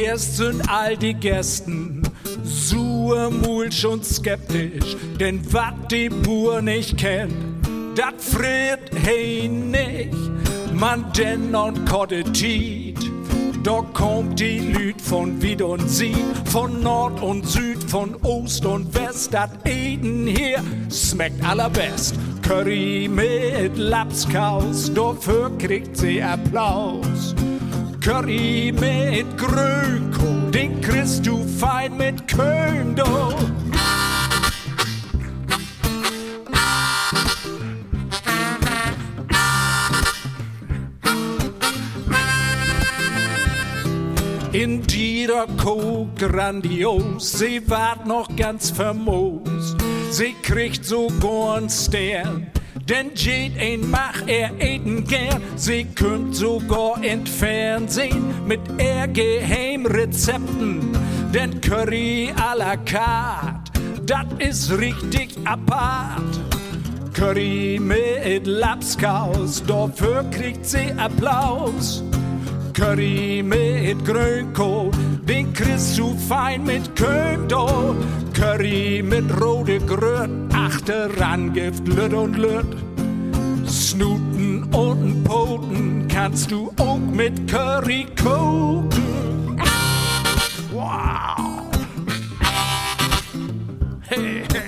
G: Erst sind all die Gästen sur, mulch und skeptisch, denn wat die Bur nicht kennt, dat friert hey nicht. Man denn und kotte Tiet, da kommt die Lüd von Wied und Sied, von Nord und Süd, von Ost und West. Dat Eden hier schmeckt allerbest. Curry mit Lapskaus, dafür kriegt sie Applaus. Curry mit Grünkohl, den kriegst du fein mit Köln, do. In dieser Koh grandios, sie ward noch ganz famos. Sie kriegt sogar einen Stern, denn jeden mach eten gern. Sie kümmt sogar in Fernsehen mit Geheimrezepten, denn Curry à la carte, dat is richtig apart. Curry mit Lapskaus, dafür kriegt sie Applaus. Curry mit Grünkohl, den kriegst du fein mit Kömdo. Curry mit rote Gröt, achteran Gift Lütt und Lütt. Snuten und Poten kannst du auch mit Curry kochen. Wow! Hey, hey!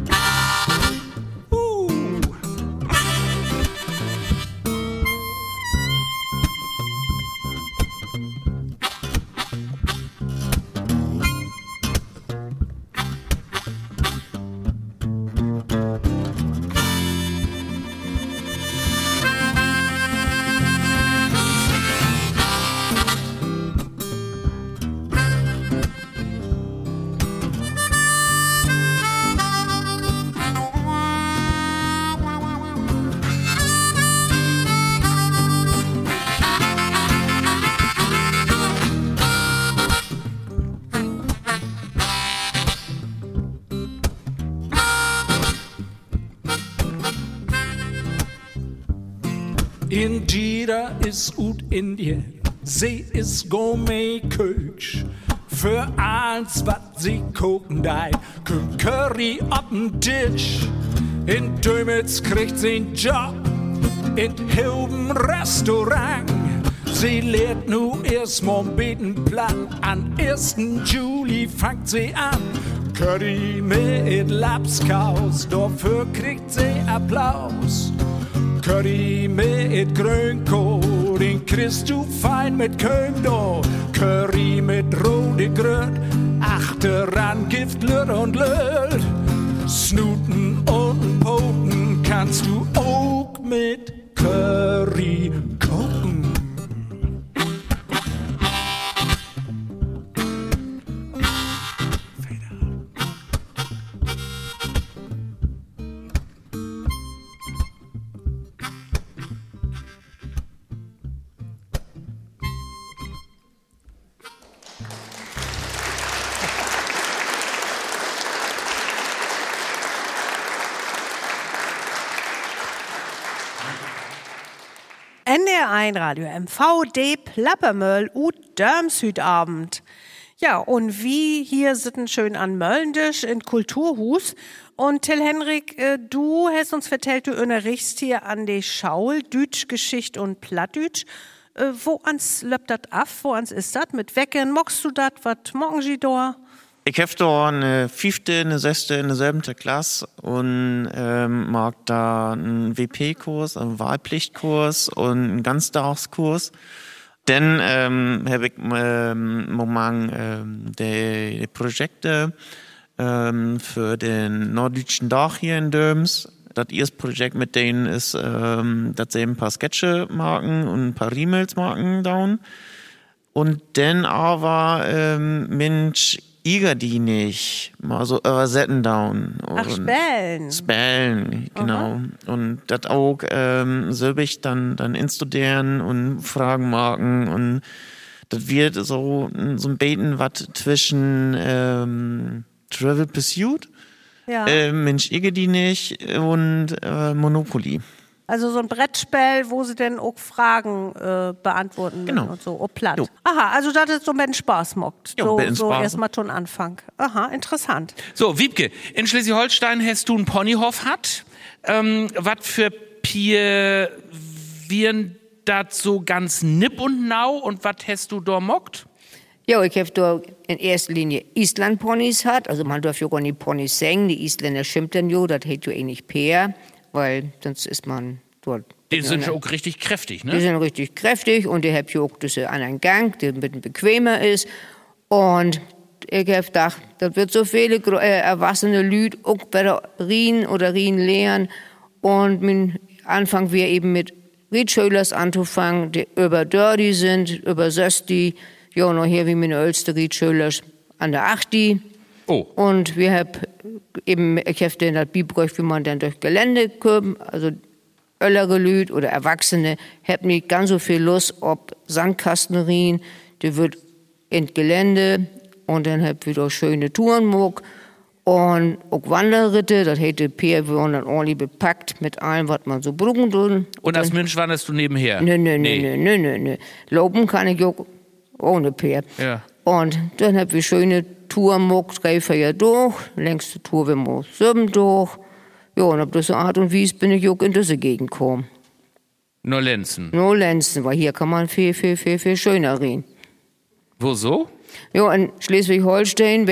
G: Indira ist ut Indien, sie ist Gourmet-Köch. Für alles, wat sie kochen deit, kommt Curry op'n Tisch. In Dömitz kriegt sie einen Job, in Hilben Restaurant. Sie lehrt nu erstmal beten platt, an 1. Juli fangt sie an. Curry mit Lapskaus, dafür kriegt sie Applaus. Curry mit Grünkohl, den kriegst du fein mit Kömdo. Curry mit rote Gröt, achteran Gift Lütt und Lütt. Snuten und Poten kannst du auch mit Curry kochen.
C: NDR1 Radio MV, de Plappermöll ut Dörmshütabend. Ja, und wie hier sitzen schön an Möllendisch in Kulturhus. Und Till Henrik, du hast uns vertellt, du unterrichtst hier an de Schaul, Dütsch, Geschicht und Plattdütsch. Wo ans löppt dat af? Wo ans ist dat? Mit Wecken? Mockst du dat? Wat mocken sie da?
I: Ich habe da eine 5., eine 6., eine 7. Klasse und mag da einen WP-Kurs, einen Wahlpflichtkurs und einen Ganztagskurs. Dann habe ich momentan die Projekte für den Norddeutschen Tag hier in Döms. Das erste Projekt mit denen ist, dass sie ein paar Sketche machen und ein paar Riemels machen down. Und dann aber Mensch Igerdienig, mal so übersetzen down.
C: Ach, Spellen.
I: Spellen, genau. Aha. Und das auch selbig dann instudieren und Fragen machen und das wird so ein Beten, was zwischen Trivial Pursuit,
C: ja.
I: Mensch Igerdienig und Monopoly.
C: Also so ein Brettspiel, wo sie dann auch Fragen beantworten und so, platt. Jo. Aha, also das ist so ein bisschen Spaß macht. So erstmal schon Anfang. Aha, interessant.
D: So, Wiebke, in Schleswig-Holstein hast du einen Ponyhof hat. Was für Pier wären das so ganz nipp und nau und was hast du da mockt?
H: Ja, ich habe da in erster Linie Island-Ponys hat. Also man darf ja gar nicht Ponys singen. Die Isländer schimpft dann jo, das hält ja nicht Peer, weil sonst ist man dort.
D: Die sind auch richtig kräftig, ne?
H: Die sind richtig kräftig und die haben ja auch diesen anderen Gang, der ein bisschen bequemer ist. Und ich habe gedacht, das wird so viele erwachsene Leute auch wieder rien lernen. Und mein Anfang wir eben mit Riedschölers anzufangen, die über Dirty sind, über Sösti. Ja, noch hier wie meine älteste Riedschölers an der 8.
D: Oh.
H: Und wir haben eben, ich habe dann das Bibräuch, wie man dann durch Gelände kommt, also ältere Leute oder Erwachsene, haben nicht ganz so viel Lust, ob Sandkastenrien, die wird in Gelände und dann hab wieder schöne Touren gemacht und auch Wanderritte, das hätte Peer, wir waren dann ordentlich bepackt mit allem, was man so brauchen tun.
D: Und als Mensch wanderst du nebenher?
H: Nee. Laufen kann ich auch ohne Peer.
D: Ja.
H: Und dann hab wir schöne Touren gemacht, 3 Jahre durch, längste Tour wir mal 7 durch. Ja, und auf diese Art und Weise bin ich auch in diese Gegend gekommen.
D: Nur Lenzen,
H: weil hier kann man viel schöner reden.
D: Wo so?
H: Ja, in Schleswig-Holstein,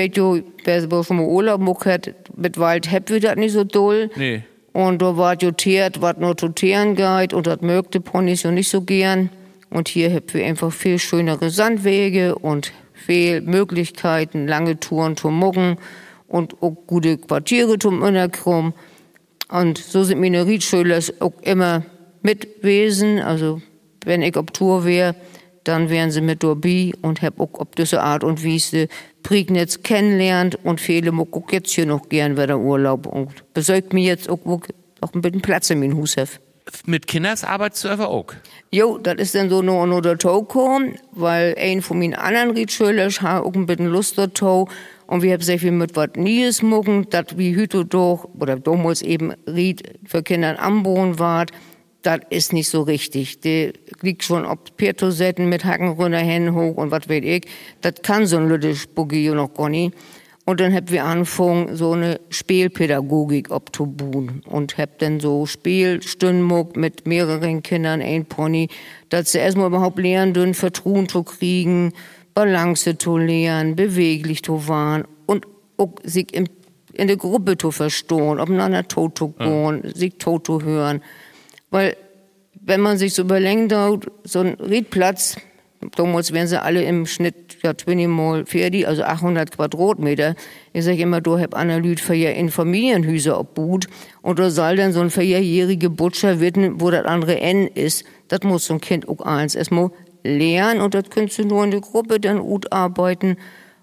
H: wer schon mal Urlaub gemacht hat, mit Wald hab wir das nicht so doll.
D: Nee.
H: Und da war jotiert, was nur zu teeren geht, und das mögte Ponys ja nicht so gern. Und hier hab wir einfach viel schönere Sandwege und viel Möglichkeiten, lange Touren zu mucken und auch gute Quartiere zum Innerkrumm. Und so sind meine Riedschölers auch immer mit gewesen. Also wenn ich auf Tour wäre, dann wären sie mit dabei und hab auch auf diese Art und Weise Prignitz kennenlernt und viele mag auch jetzt hier noch gern wieder Urlaub und besorgt mir jetzt auch ein bisschen Platz in meinem Haus.
D: Mit Kinders arbeitest du aber auch?
H: Jo, das ist dann so nur der Tau, weil ein von meinen anderen Riedschölers hat auch ein bisschen Lust dazu. Und wir haben sehr viel mit was Nies mucken, das wie Hüto doch, oder damals eben Ried für Kinder am Boden war, das ist nicht so richtig. Der liegt schon ob Piertosetten mit Hacken runter hin hoch und was weiß ich. Das kann so ein Lüttisch Boogie noch gar nicht. Und dann hab wir angefangen, so eine Spielpädagogik abzubauen. Und hab dann so Spielstunden mit mehreren Kindern, ein Pony, dass sie erstmal überhaupt lernen dürfen, Vertrauen zu kriegen, Balance zu lernen, beweglich zu waren und auch sich in der Gruppe zu verstehen, aufeinander tot zu gehen, sich tot zu hören. Weil, wenn man sich so überlegt, so ein Riedplatz, damals wären sie alle im Schnitt, 20 mal 40, also 800 Quadratmeter. Ich sag immer, du hab eine Leute für in Familienhäuser obgut und da soll dann so ein 4-jährige Butcher wissen, wo das andere N ist. Das muss so ein Kind auch eins erstmal lernen und das kannst du nur in der Gruppe dann gut arbeiten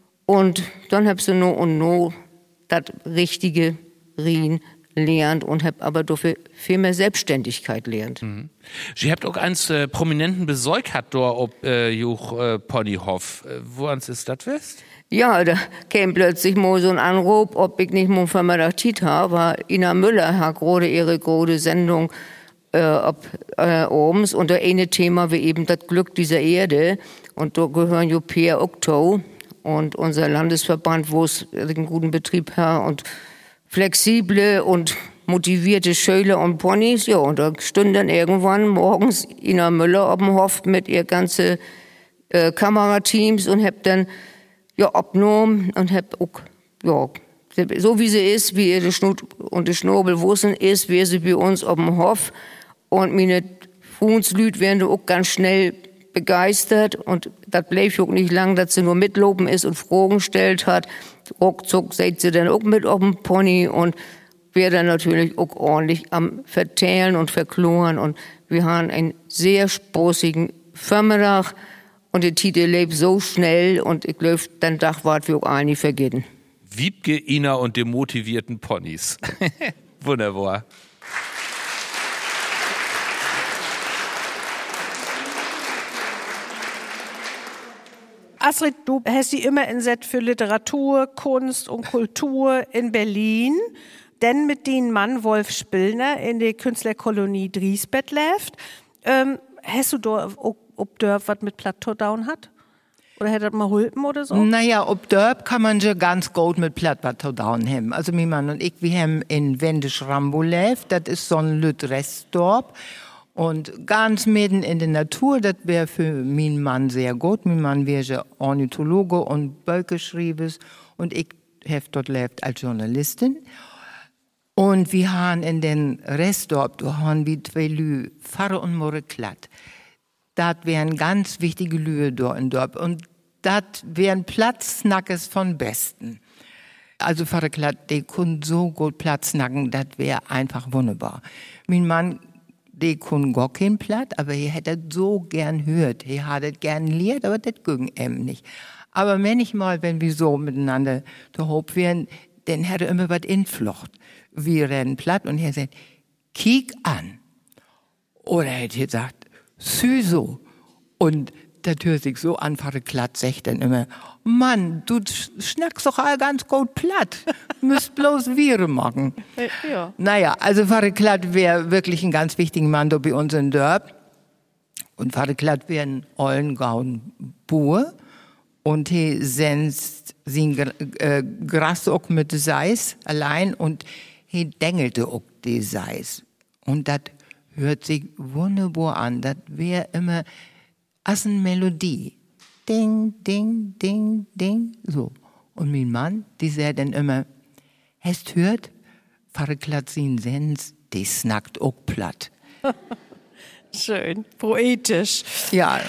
H: und dann habst du nur das richtige Rien lernt und hab aber dafür viel mehr Selbstständigkeit lernt.
D: Mhm. Sie habt auch eins prominenten Besuch hat da ob Juch Ponyhof. Woans ist das west?
H: Ja, da kam plötzlich mal so ein Anruf, ob ich nicht mal vermödertit habe, weil Ina Müller hat gerade ihre große Sendung obens und der eine Thema wie eben das Glück dieser Erde und da gehören jo Peer Okto und unser Landesverband, wo es einen guten Betrieb hat und flexible und motivierte Schüler und Ponys, ja, und da stünden dann irgendwann morgens Ina Müller auf dem Hof mit ihr ganze Kamerateams und hab dann abgenommen und hab auch, so wie sie ist, wie ihr der Schnut und der Schnobel wussen ist, wie sie bei uns auf dem Hof und meine Fuhnslüt werden auch ganz schnell begeistert und das blieb auch nicht lang, dass sie nur mitloben ist und Fragen gestellt hat. Ruckzuck seid sie dann auch mit auf dem Pony und wir dann natürlich auch ordentlich am Verteilen und Verkloren und wir haben einen sehr spaßigen Vormittag und die Titel lebt so schnell und ich glaube, den Tag wart wir auch alle nicht vergessen.
D: Wiebke, Ina und die motivierten Ponys. Wunderbar.
C: Astrid, du hast dich immer inset für Literatur, Kunst und Kultur in Berlin.
J: denn mit den Mann Wolf Spillner in der Künstlerkolonie Driesbett lebt. Hast du da ob Dörp was mit Plateau down hat? Oder hätte das mal hulpen oder so?
A: Naja, ob Dörp kann man ja ganz gut mit Plateau down haben. Also mein Mann und ich, wir haben in Wendisch-Rambo lebt, das ist so ein Lüt-Restdorp. Und ganz mitten in der Natur, das wäre für meinen Mann sehr gut. Mein Mann wäre ja Ornithologe und Böckeschriebes und ich habe dort lebt als Journalistin. Und wir haben in den Restdorp, da haben wir zwei Lü, Pfarre und Morre Klatt. Das wären ganz wichtige Lühe dort in Dorp. Und das wären Platznackes von Besten. Also Pfarre Klatt, die können so gut Platznacken, das wäre einfach wunderbar. Mein Mann, die können gar kein Platt, aber er hätte das so gern hört. Er hat es gern lehrt, aber das ging ihm nicht. Aber manchmal, wenn wir so miteinander zu hoch wären, dann hätte er immer was inflocht. Wir reden platt und er sagt, kiek an. Oder er hätte gesagt, Süso. Und das hört sich so an, Pfarre Klatt sagt dann immer, Mann, du schnackst doch all ganz gut platt. Müsst bloß Viere machen.
J: Ja.
A: Naja, also Pfarre Klatt wäre wirklich ein ganz wichtiger Mann da bei uns in Dörp. Und Pfarre Klatt wäre ein ollengauen Bur. Und he senst sin Gras auch mit Seis allein und he dengelte auch die Seis. Und das hört sich wunderbar an. Das wäre immer als eine Melodie. Ding, ding, ding, ding. So. Und mein Mann, die sagt dann immer, hast hört, Pfarre Klatt sin Sens, die snackt auch platt.
J: Schön, poetisch.
A: Ja.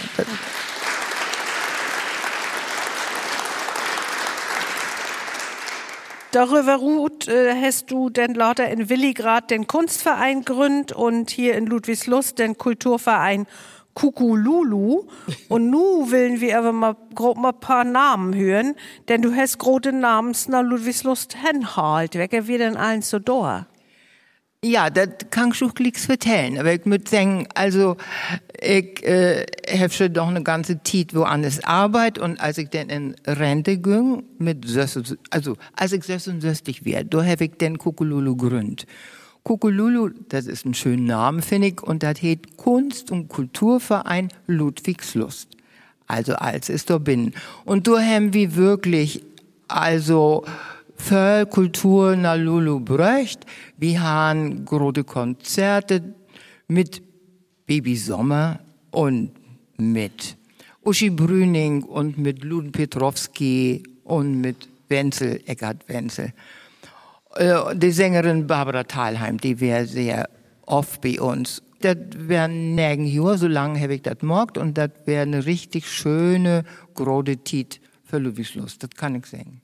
J: Darüber ruht, hast du denn lauter in Willigrad den Kunstverein gründet und hier in Ludwigslust den Kulturverein Kukululu. Und nu willen wir aber mal grob mal paar Namen hören, denn du hast große Namens nach Ludwigslust hinhalt. Wer wir denn allen so da?
A: Ja, das kann ich auch nichts vertellen. Aber ich muss sagen, also, ich habe schon doch eine ganze Zeit woanders Arbeit und als ich dann in Rente ging, als ich 66 werde, da habe ich dann Kukululu gegründet. Kukululu, das ist ein schöner Name, finde ich, und das heißt Kunst- und Kulturverein Ludwigslust. Also, als es da bin. Und da haben wir wirklich, also, für Kultur na Lulu Brecht. Wir haben große Konzerte mit Baby Sommer und mit Uschi Brüning und mit Luden Petrowski und mit Wenzel, Eckhard Wenzel. Die Sängerin Barbara Thalheim, die wäre sehr oft bei uns. Das wäre 9 Jahre, so lange habe ich das gemacht und das wäre eine richtig schöne, große Zeit für Ludwigslust. Das kann ich sagen.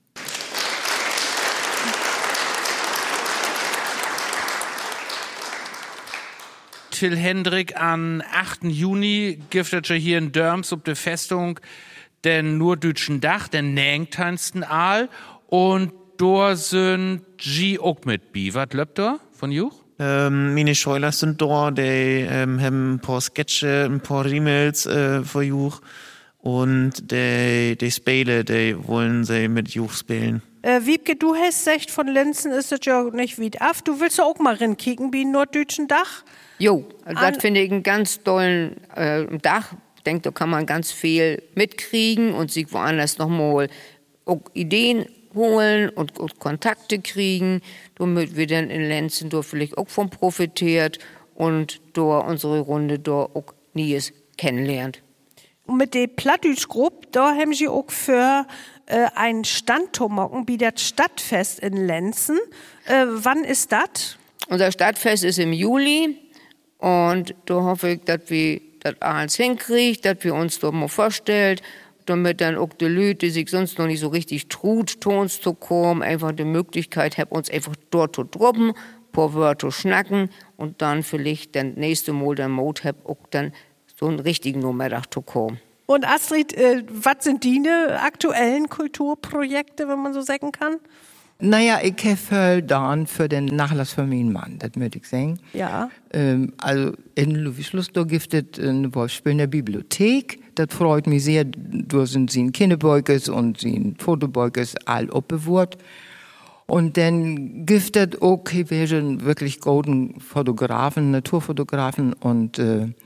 D: Till Hendrik, am 8. Juni giftet hier in Dörms ob der Festung den Norddeutschen Dach, den nängteinsten Aal. Und da sind G auch mit bi. Was löbt da von Juch?
I: Meine Schüler sind da, die haben ein paar Sketche, ein paar Riemels für Juch. Und die Spiele, die wollen sie mit Juch spielen.
J: Wiebke, du hast gesagt, von Lenzen ist das ja nicht weit ab. Du willst ja auch mal rinkicken wie Norddeutschen Dach?
H: Jo, das finde ich einen ganz tollen Dach. Ich denke, da kann man ganz viel mitkriegen und sich woanders nochmal Ideen holen und Kontakte kriegen, damit wir dann in Lenzen da vielleicht auch von profitiert und da unsere Runde da auch Nies kennenlernt.
J: Und mit der Plattdütsch-Gruppe, da haben sie auch für einen Stand tomocken, wie das Stadtfest in Lenzen. Wann ist das?
H: Unser Stadtfest ist im Juli. Und da hoffe ich, dass wir das alles hinkriegen, dass wir uns da mal vorstellen, damit dann auch die Leute, die sich sonst noch nicht so richtig traut, zu uns zu kommen, einfach die Möglichkeit haben, uns einfach dort zu droppen, ein paar Wörter schnacken und dann vielleicht dann nächste Mal dann Mut haben, auch dann so einen richtigen Nummertag zu kommen.
J: Und Astrid, was sind deine aktuellen Kulturprojekte, wenn man so sagen kann?
A: Naja, ich habe dann für den Nachlass für meinen Mann, das möchte ich sagen.
J: Ja.
A: Also in Ludwigslust, da gibt es eine Wolfspillner Bibliothek. Das freut mich sehr. Da sind sie Kinderbeukes und sie Fotobeukes all aufbewahrt. Und dann gibt es auch wirklich golden Fotografen, Naturfotografen und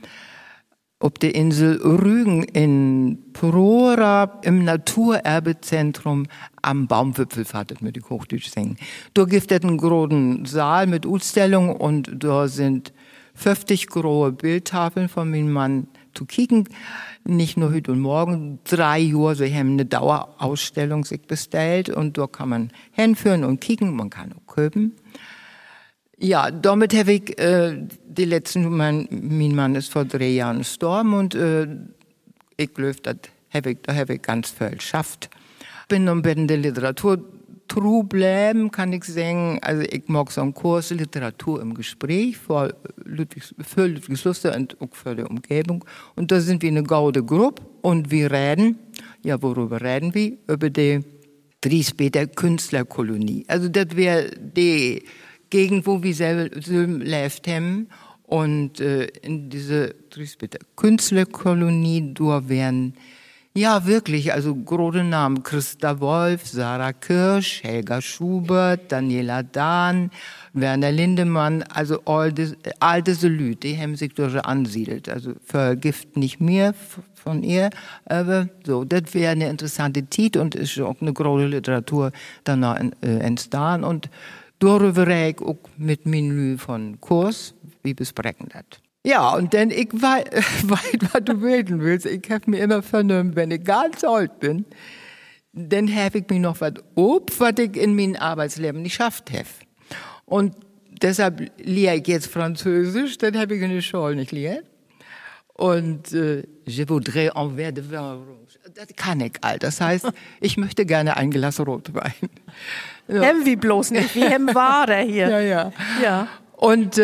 A: auf der Insel Rügen in Prora im Naturerbezentrum am Baumwipfel wartet mit den Hochdeutsch singen. Da gibt es einen großen Saal mit Ausstellung und da sind 50 große Bildtafeln von meinem Mann zu kicken. Nicht nur heute und morgen, 3 Uhr, sie haben eine Dauerausstellung sich bestellt und da kann man hinführen und kicken, man kann auch kaufen. Ja, damit habe ich die letzten, mein Mann ist vor 3 Jahren gestorben und ich glaube, da habe ich ganz viel geschafft. Bin nun bei der Literatur true bleiben, kann ich sagen. Also ich mag so einen Kurs Literatur im Gespräch für Ludwigslust und auch für die Umgebung. Und da sind wir eine gute Gruppe und wir reden, ja, worüber reden wir? Über die Driesbeter Künstlerkolonie. Also das wäre die Gegend, wo wir selber gelebt haben. Und in diese Driesbeter Künstlerkolonie, da wären ja, wirklich, also große Namen. Christa Wolf, Sarah Kirsch, Helga Schubert, Daniela Dahn, Werner Lindemann, also all diese Leute, die haben sich dort ansiedelt. Also vergift nicht mehr von ihr, aber so, das wäre eine interessante Zeit und ist auch eine große Literatur danach entstanden. Und darüber rede ich auch mit Menü von Kurs, wie besprechen das. Ja, und dann, ich weiß, was du reden willst. Ich habe mir immer vernommen, wenn ich ganz alt bin, dann habe ich mir noch was was ich in meinem Arbeitsleben nicht geschafft habe. Und deshalb lehre ich jetzt Französisch, das habe ich in der Schule nicht gelernt. Und je voudrais un verre de vin rouge. Das kann ich all. Das heißt, ich möchte gerne ein Glas Rotwein.
J: Ja. Haben wir bloß nicht, wir haben Ware hier.
A: Ja. Und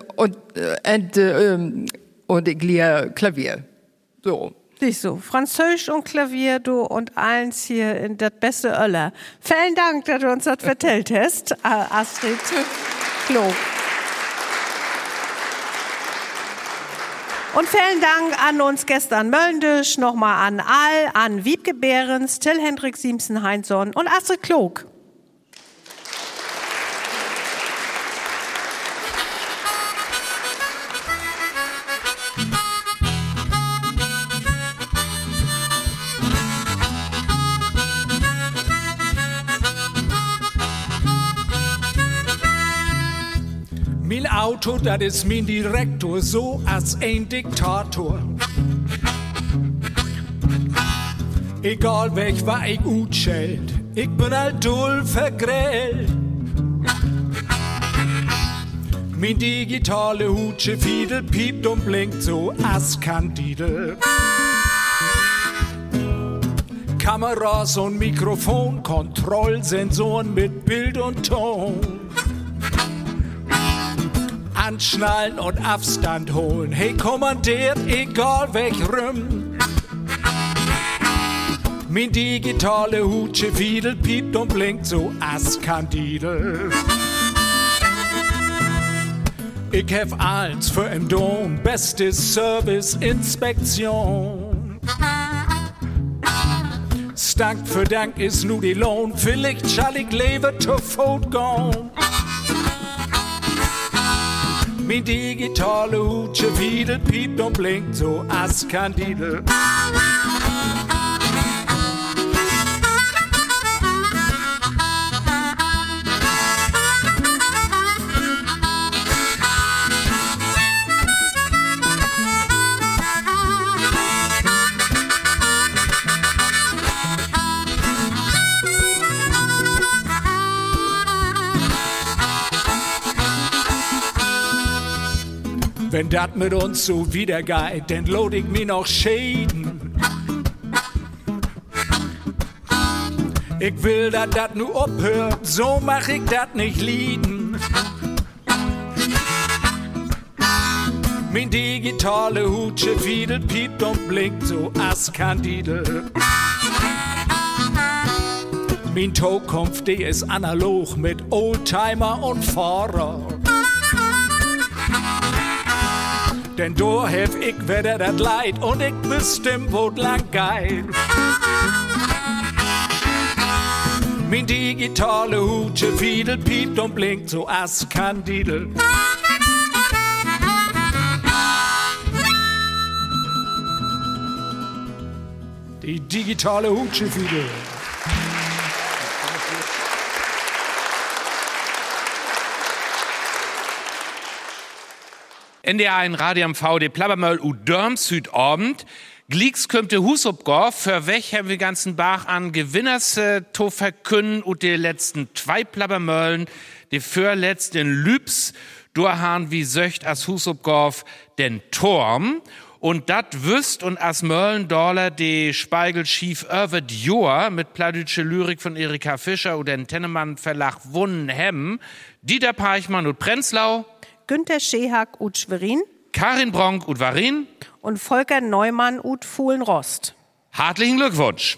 A: ich lehre Klavier. So.
J: Siehst du, Französisch und Klavier, du und eins hier in das beste Öller. Vielen Dank, dass du uns das vertellt hast, Astrid Klog. Und vielen Dank an uns gestern Mölndisch, nochmal an Wiebke Behrens, Till Hendrik Siemsen-Heinzson und Astrid Klog.
G: Mein Auto, das ist mein Direktor, so als ein Diktator. Egal welch war ich utschelt, ich bin halt doll vergrellt. Mein digitale Hutsche Fiedel piept und blinkt so als Kandidel. Kameras und Mikrofon, Kontrollsensoren mit Bild und Ton. Anschnallen und Abstand holen. Hey, kommandiert, egal welch Rüm. Mein digitale Hutsche Fiedel piept und blinkt so as Kandidel. Ich hab eins für im Dom, beste Service-Inspektion. Stank für Dank ist nu die Lohn, vielleicht schall ich lebe to Food gone. Mein digitale Hutsche Fiedel piept und blinkt so as Kandidel. Wenn dat mit uns so wieder geht, dann lohnt ich mir noch Schäden. Ich will, dass dat nu abhört, so mach ich dat nicht lieden. Mein digitale Hutsche Fiedel piept und blinkt so as Kandidel. Mein Zukunft, die ist analog mit Oldtimer und Fahrer. Denn da hef ich wieder dat Leid und ich bestimm, wo lang geht. Mein Mein digitale Hutje Fiedel piept und blinkt so as Kandidel. Die digitale Hutje Fiedel.
D: NDR ein Radio am V, de Plabbermöll u Dörms Südabend. Glicks kömmt de Husopgorf, für wech haben wir ganzen Bach an Gewinners to verkünden und de letzten 2 Plabbermöllen, de vorletzten Lübs, durchhan wie söcht as Husopgorf den Turm. Und dat wüsst und as Möllendorler de Speigel schief övet Joa mit pladütsche Lyrik von Erika Fischer und den Tennemann Verlag Wunnenhem, Dieter Peichmann und Prenzlau,
J: Günter Schehack ut Schwerin,
D: Karin Bronk ut Warin
J: und Volker Neumann ut Fuhlenrost.
D: Herzlichen Glückwunsch.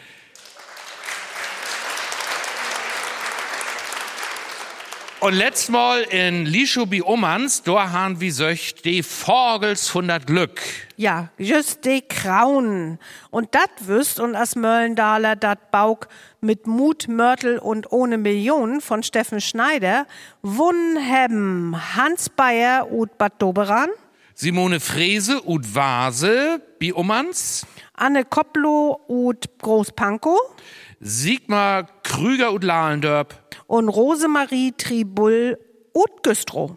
D: Und letztes Mal in Lischobi Omans, da haben wir söcht die Vogels 100 Glück.
J: Ja, just die Krauen. Und dat wüsst und as Möllendaler dat Bauk mit Mut, Mörtel und ohne Millionen von Steffen Schneider wunnen haben Hans Bayer ut Bad Doberan,
D: Simone Frese ut Vase bi Omans,
J: Anne Kopplo ut Großpankow,
D: Sigmar Krüger ut Lahlendörp
J: und Rosemarie Tribull ut Güstrow.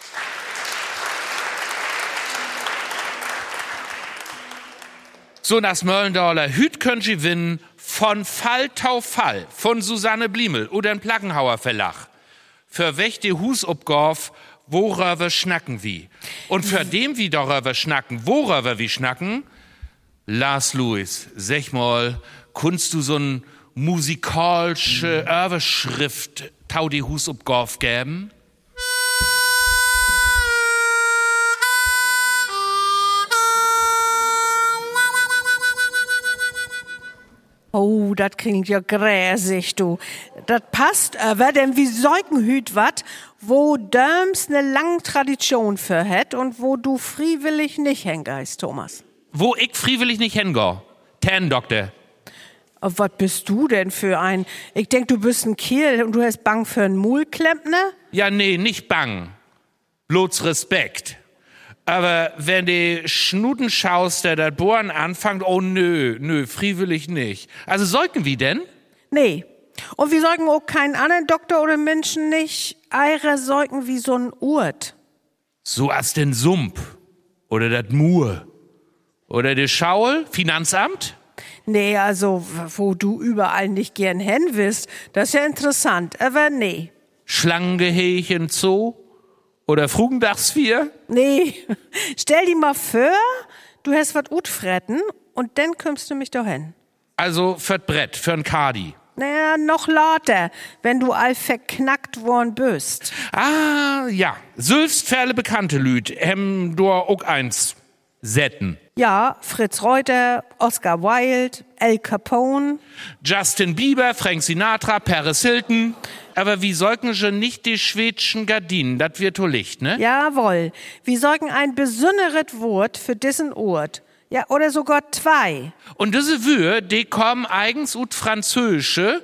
D: So das Möllendaler Hüt könnt ihr gewinnen von Fall tau Fall von Susanne Bliemel oder ein Plackenhauer Verlag. Für welche Husopgorf, worüber schnacken wie? Und für dem wie darüber schnacken, worüber wir schnacken, Lars Louis, sag mal, kunst du so ein musikalische Überschrift tau die Husopgorf geben?
J: Oh, das klingt ja gräsig, du. Das passt aber, denn wie Säugenhüt wat, wo Dörms ne lange Tradition für het und wo du freiwillig nicht hängeist, Thomas.
D: Wo ich freiwillig nicht hingeh? Doktor.
J: Was bist du denn für ein? Ich denk, du bist ein Kiel und du hast Bang für einen Muhlklempner?
D: Ja, nee, nicht bang. Bloß Respekt. Aber wenn die Schnutenschauster das Bohren anfängt, oh nö, freiwillig nicht. Also sollten wir denn?
J: Nee. Und wir sollten auch keinen anderen Doktor oder Menschen nicht. Eire sollten wie so ein Urt.
D: So als den Sump. Oder das Mur. Oder der Schaul, Finanzamt?
J: Nee, also, wo du überall nicht gern hin willst, das ist ja interessant, aber nee.
D: Schlangengehege Zoo? Oder Frugendachsvier?
J: Nee, stell dir mal vor, du hast was utfretten und dann kümmst du mich doch hin.
D: Also für'n Brett, für'n Kadi.
J: Naja, noch lauter, wenn du all verknackt worden bist.
D: Ah, ja. Sülfst ferle bekannte Lüd, hem dor auch eins setten.
J: Ja, Fritz Reuter, Oscar Wilde, Al Capone.
D: Justin Bieber, Frank Sinatra, Paris Hilton. Aber wie sorgen schon nicht die schwedischen Gardinen, das wird to Licht, ne?
J: Jawohl. Wir sorgen ein besonderes Wort für diesen Ort. Ja, oder sogar 2.
D: Und diese Wörter, die kommen eigens ut Französische,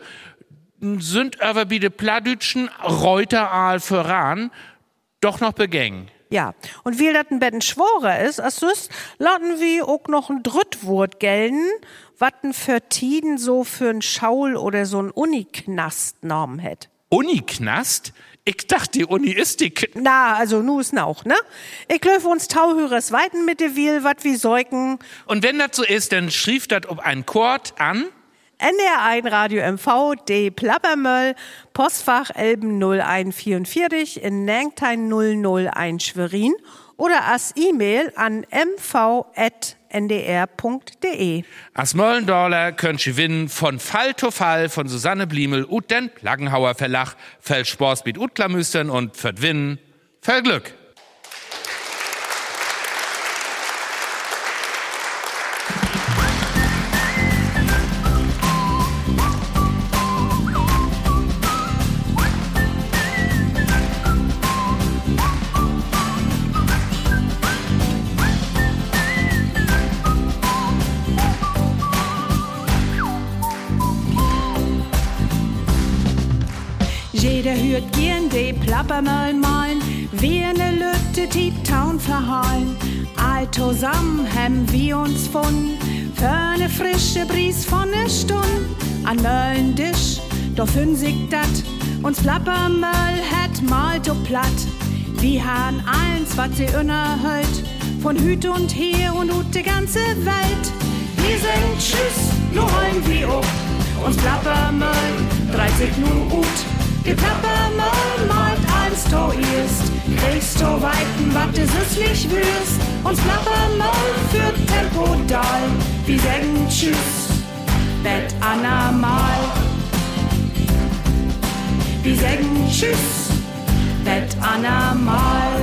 D: sind aber wie de Pladütschen Reuter voran doch noch begängen.
J: Ja, und weil das ein bisschen schworer ist, als das, lassen wir auch noch ein Drittwort gelten, was ein für Tiden so für ein Schaul oder so ein Uniknast genommen hätt.
D: Uniknast? Ich dachte, die Uni ist die
J: Na, also nu ist auch, ne? Ich löfe uns Tauhörers weiten mit de Wiel, wat wie säugen.
D: Und wenn das so ist, dann schrieb das ob ein Chord an
J: NDR ein Radio MV, de Plabbermöll, Postfach Elben 0144 in Nengtein 001 Schwerin oder als E-Mail an mv@ndr.de.
D: As Möllendorler könnt ihr gewinnen von Fall to Fall von Susanne Bliemel und den Plaggenhauer Verlag, Fell Sportsbiet und Klamüstern und verdwinnen, Fell Glück.
F: Jeder hört gern die Plappermöll malen, wir ne Lütte die Town verhalen. All zusammen haben wir uns gefunden, für ne frische Bries von ne Stund. An Möllendisch, da fünn sich dat, uns Plappermöll hat mal to platt. Wir han eins, wat sie unerhält, von Hüt und Her und ut de ganze Welt. Wir sagen Tschüss, nu heim wie ob, uns Plappermöll dreht sich nun ut. Die Plappermöll malt eins to erst, kriegst to weiten, wat de süßlich würst. Uns Plappermöll für Tempo Dal, wir sagen Tschüss, bet Anna mal. Wir sagen Tschüss, bet Anna mal.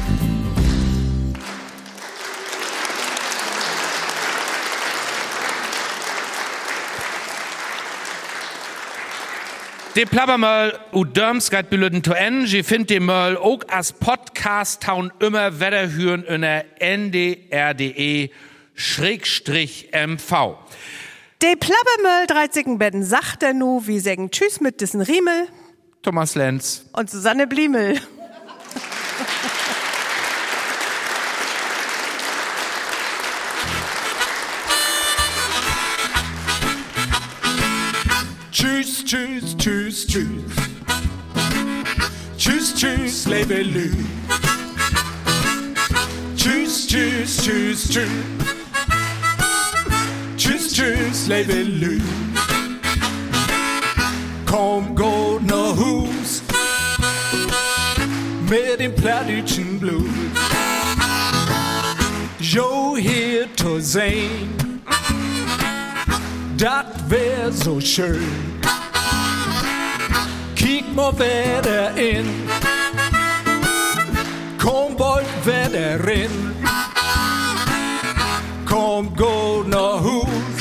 D: De Plappermöll u Dörms geht belüden to en. Je findt de Möll auch als Podcast taun immer weiterhören in der ndr.de/mv.
C: De Plappermöll 30 Betten sagt er nu, wie sagen Tschüss mit diesen Riemel.
D: Thomas Lenz.
C: Und Susanne Bliemel.
G: Tschüss, tschüss, tschüss, tschüss. Tschüss, tschüss, lebe Lü. Tschüss, tschüss, tschüss, tschüss. Tschüss, tschüss, lebe Lü. Komm, gå nach Hus mit dem plattdütschen Blut. Jo, hier zu sehen, das wär so schön. Kiek mal wieder in, komm bald wieder rein. Komm, gå nach Hus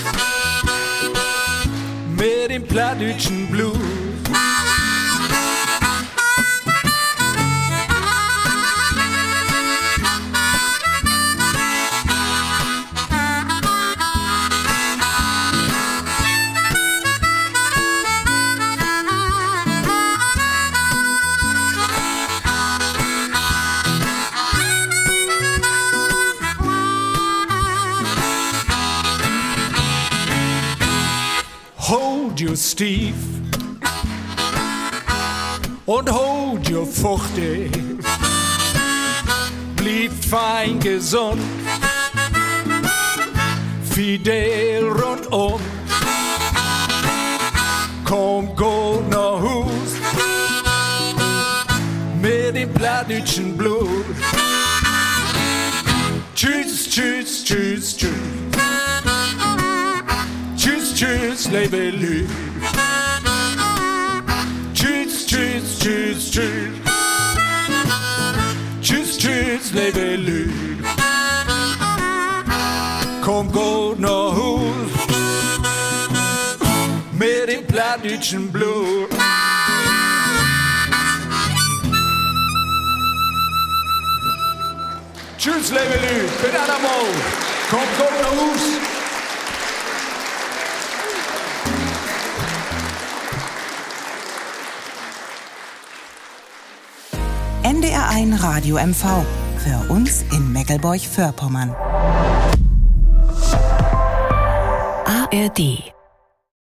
G: mit dem plattdütschen Blut. Hold your Steve und hold your Fuchte. Blieb fein gesund, fidel rundum. Komm, gå nach Hus mit dem plattdütschen Blut. Tschüss, tschüss, tschüss, tschüss. Tschüss, tschüss, lebe Lü. Tschüss, tschüss, tschüss, tschüss. Tschüss, tschüss, lebe Lü. Komm, gå nach Hus mit dem plattdütschen Blut. Tschüss, lebe Lü. Mit einer Maul. Komm, gå nach Hus.
E: NDR1 Radio MV. Für uns in Meckelburg-Vorpommern.
L: ARD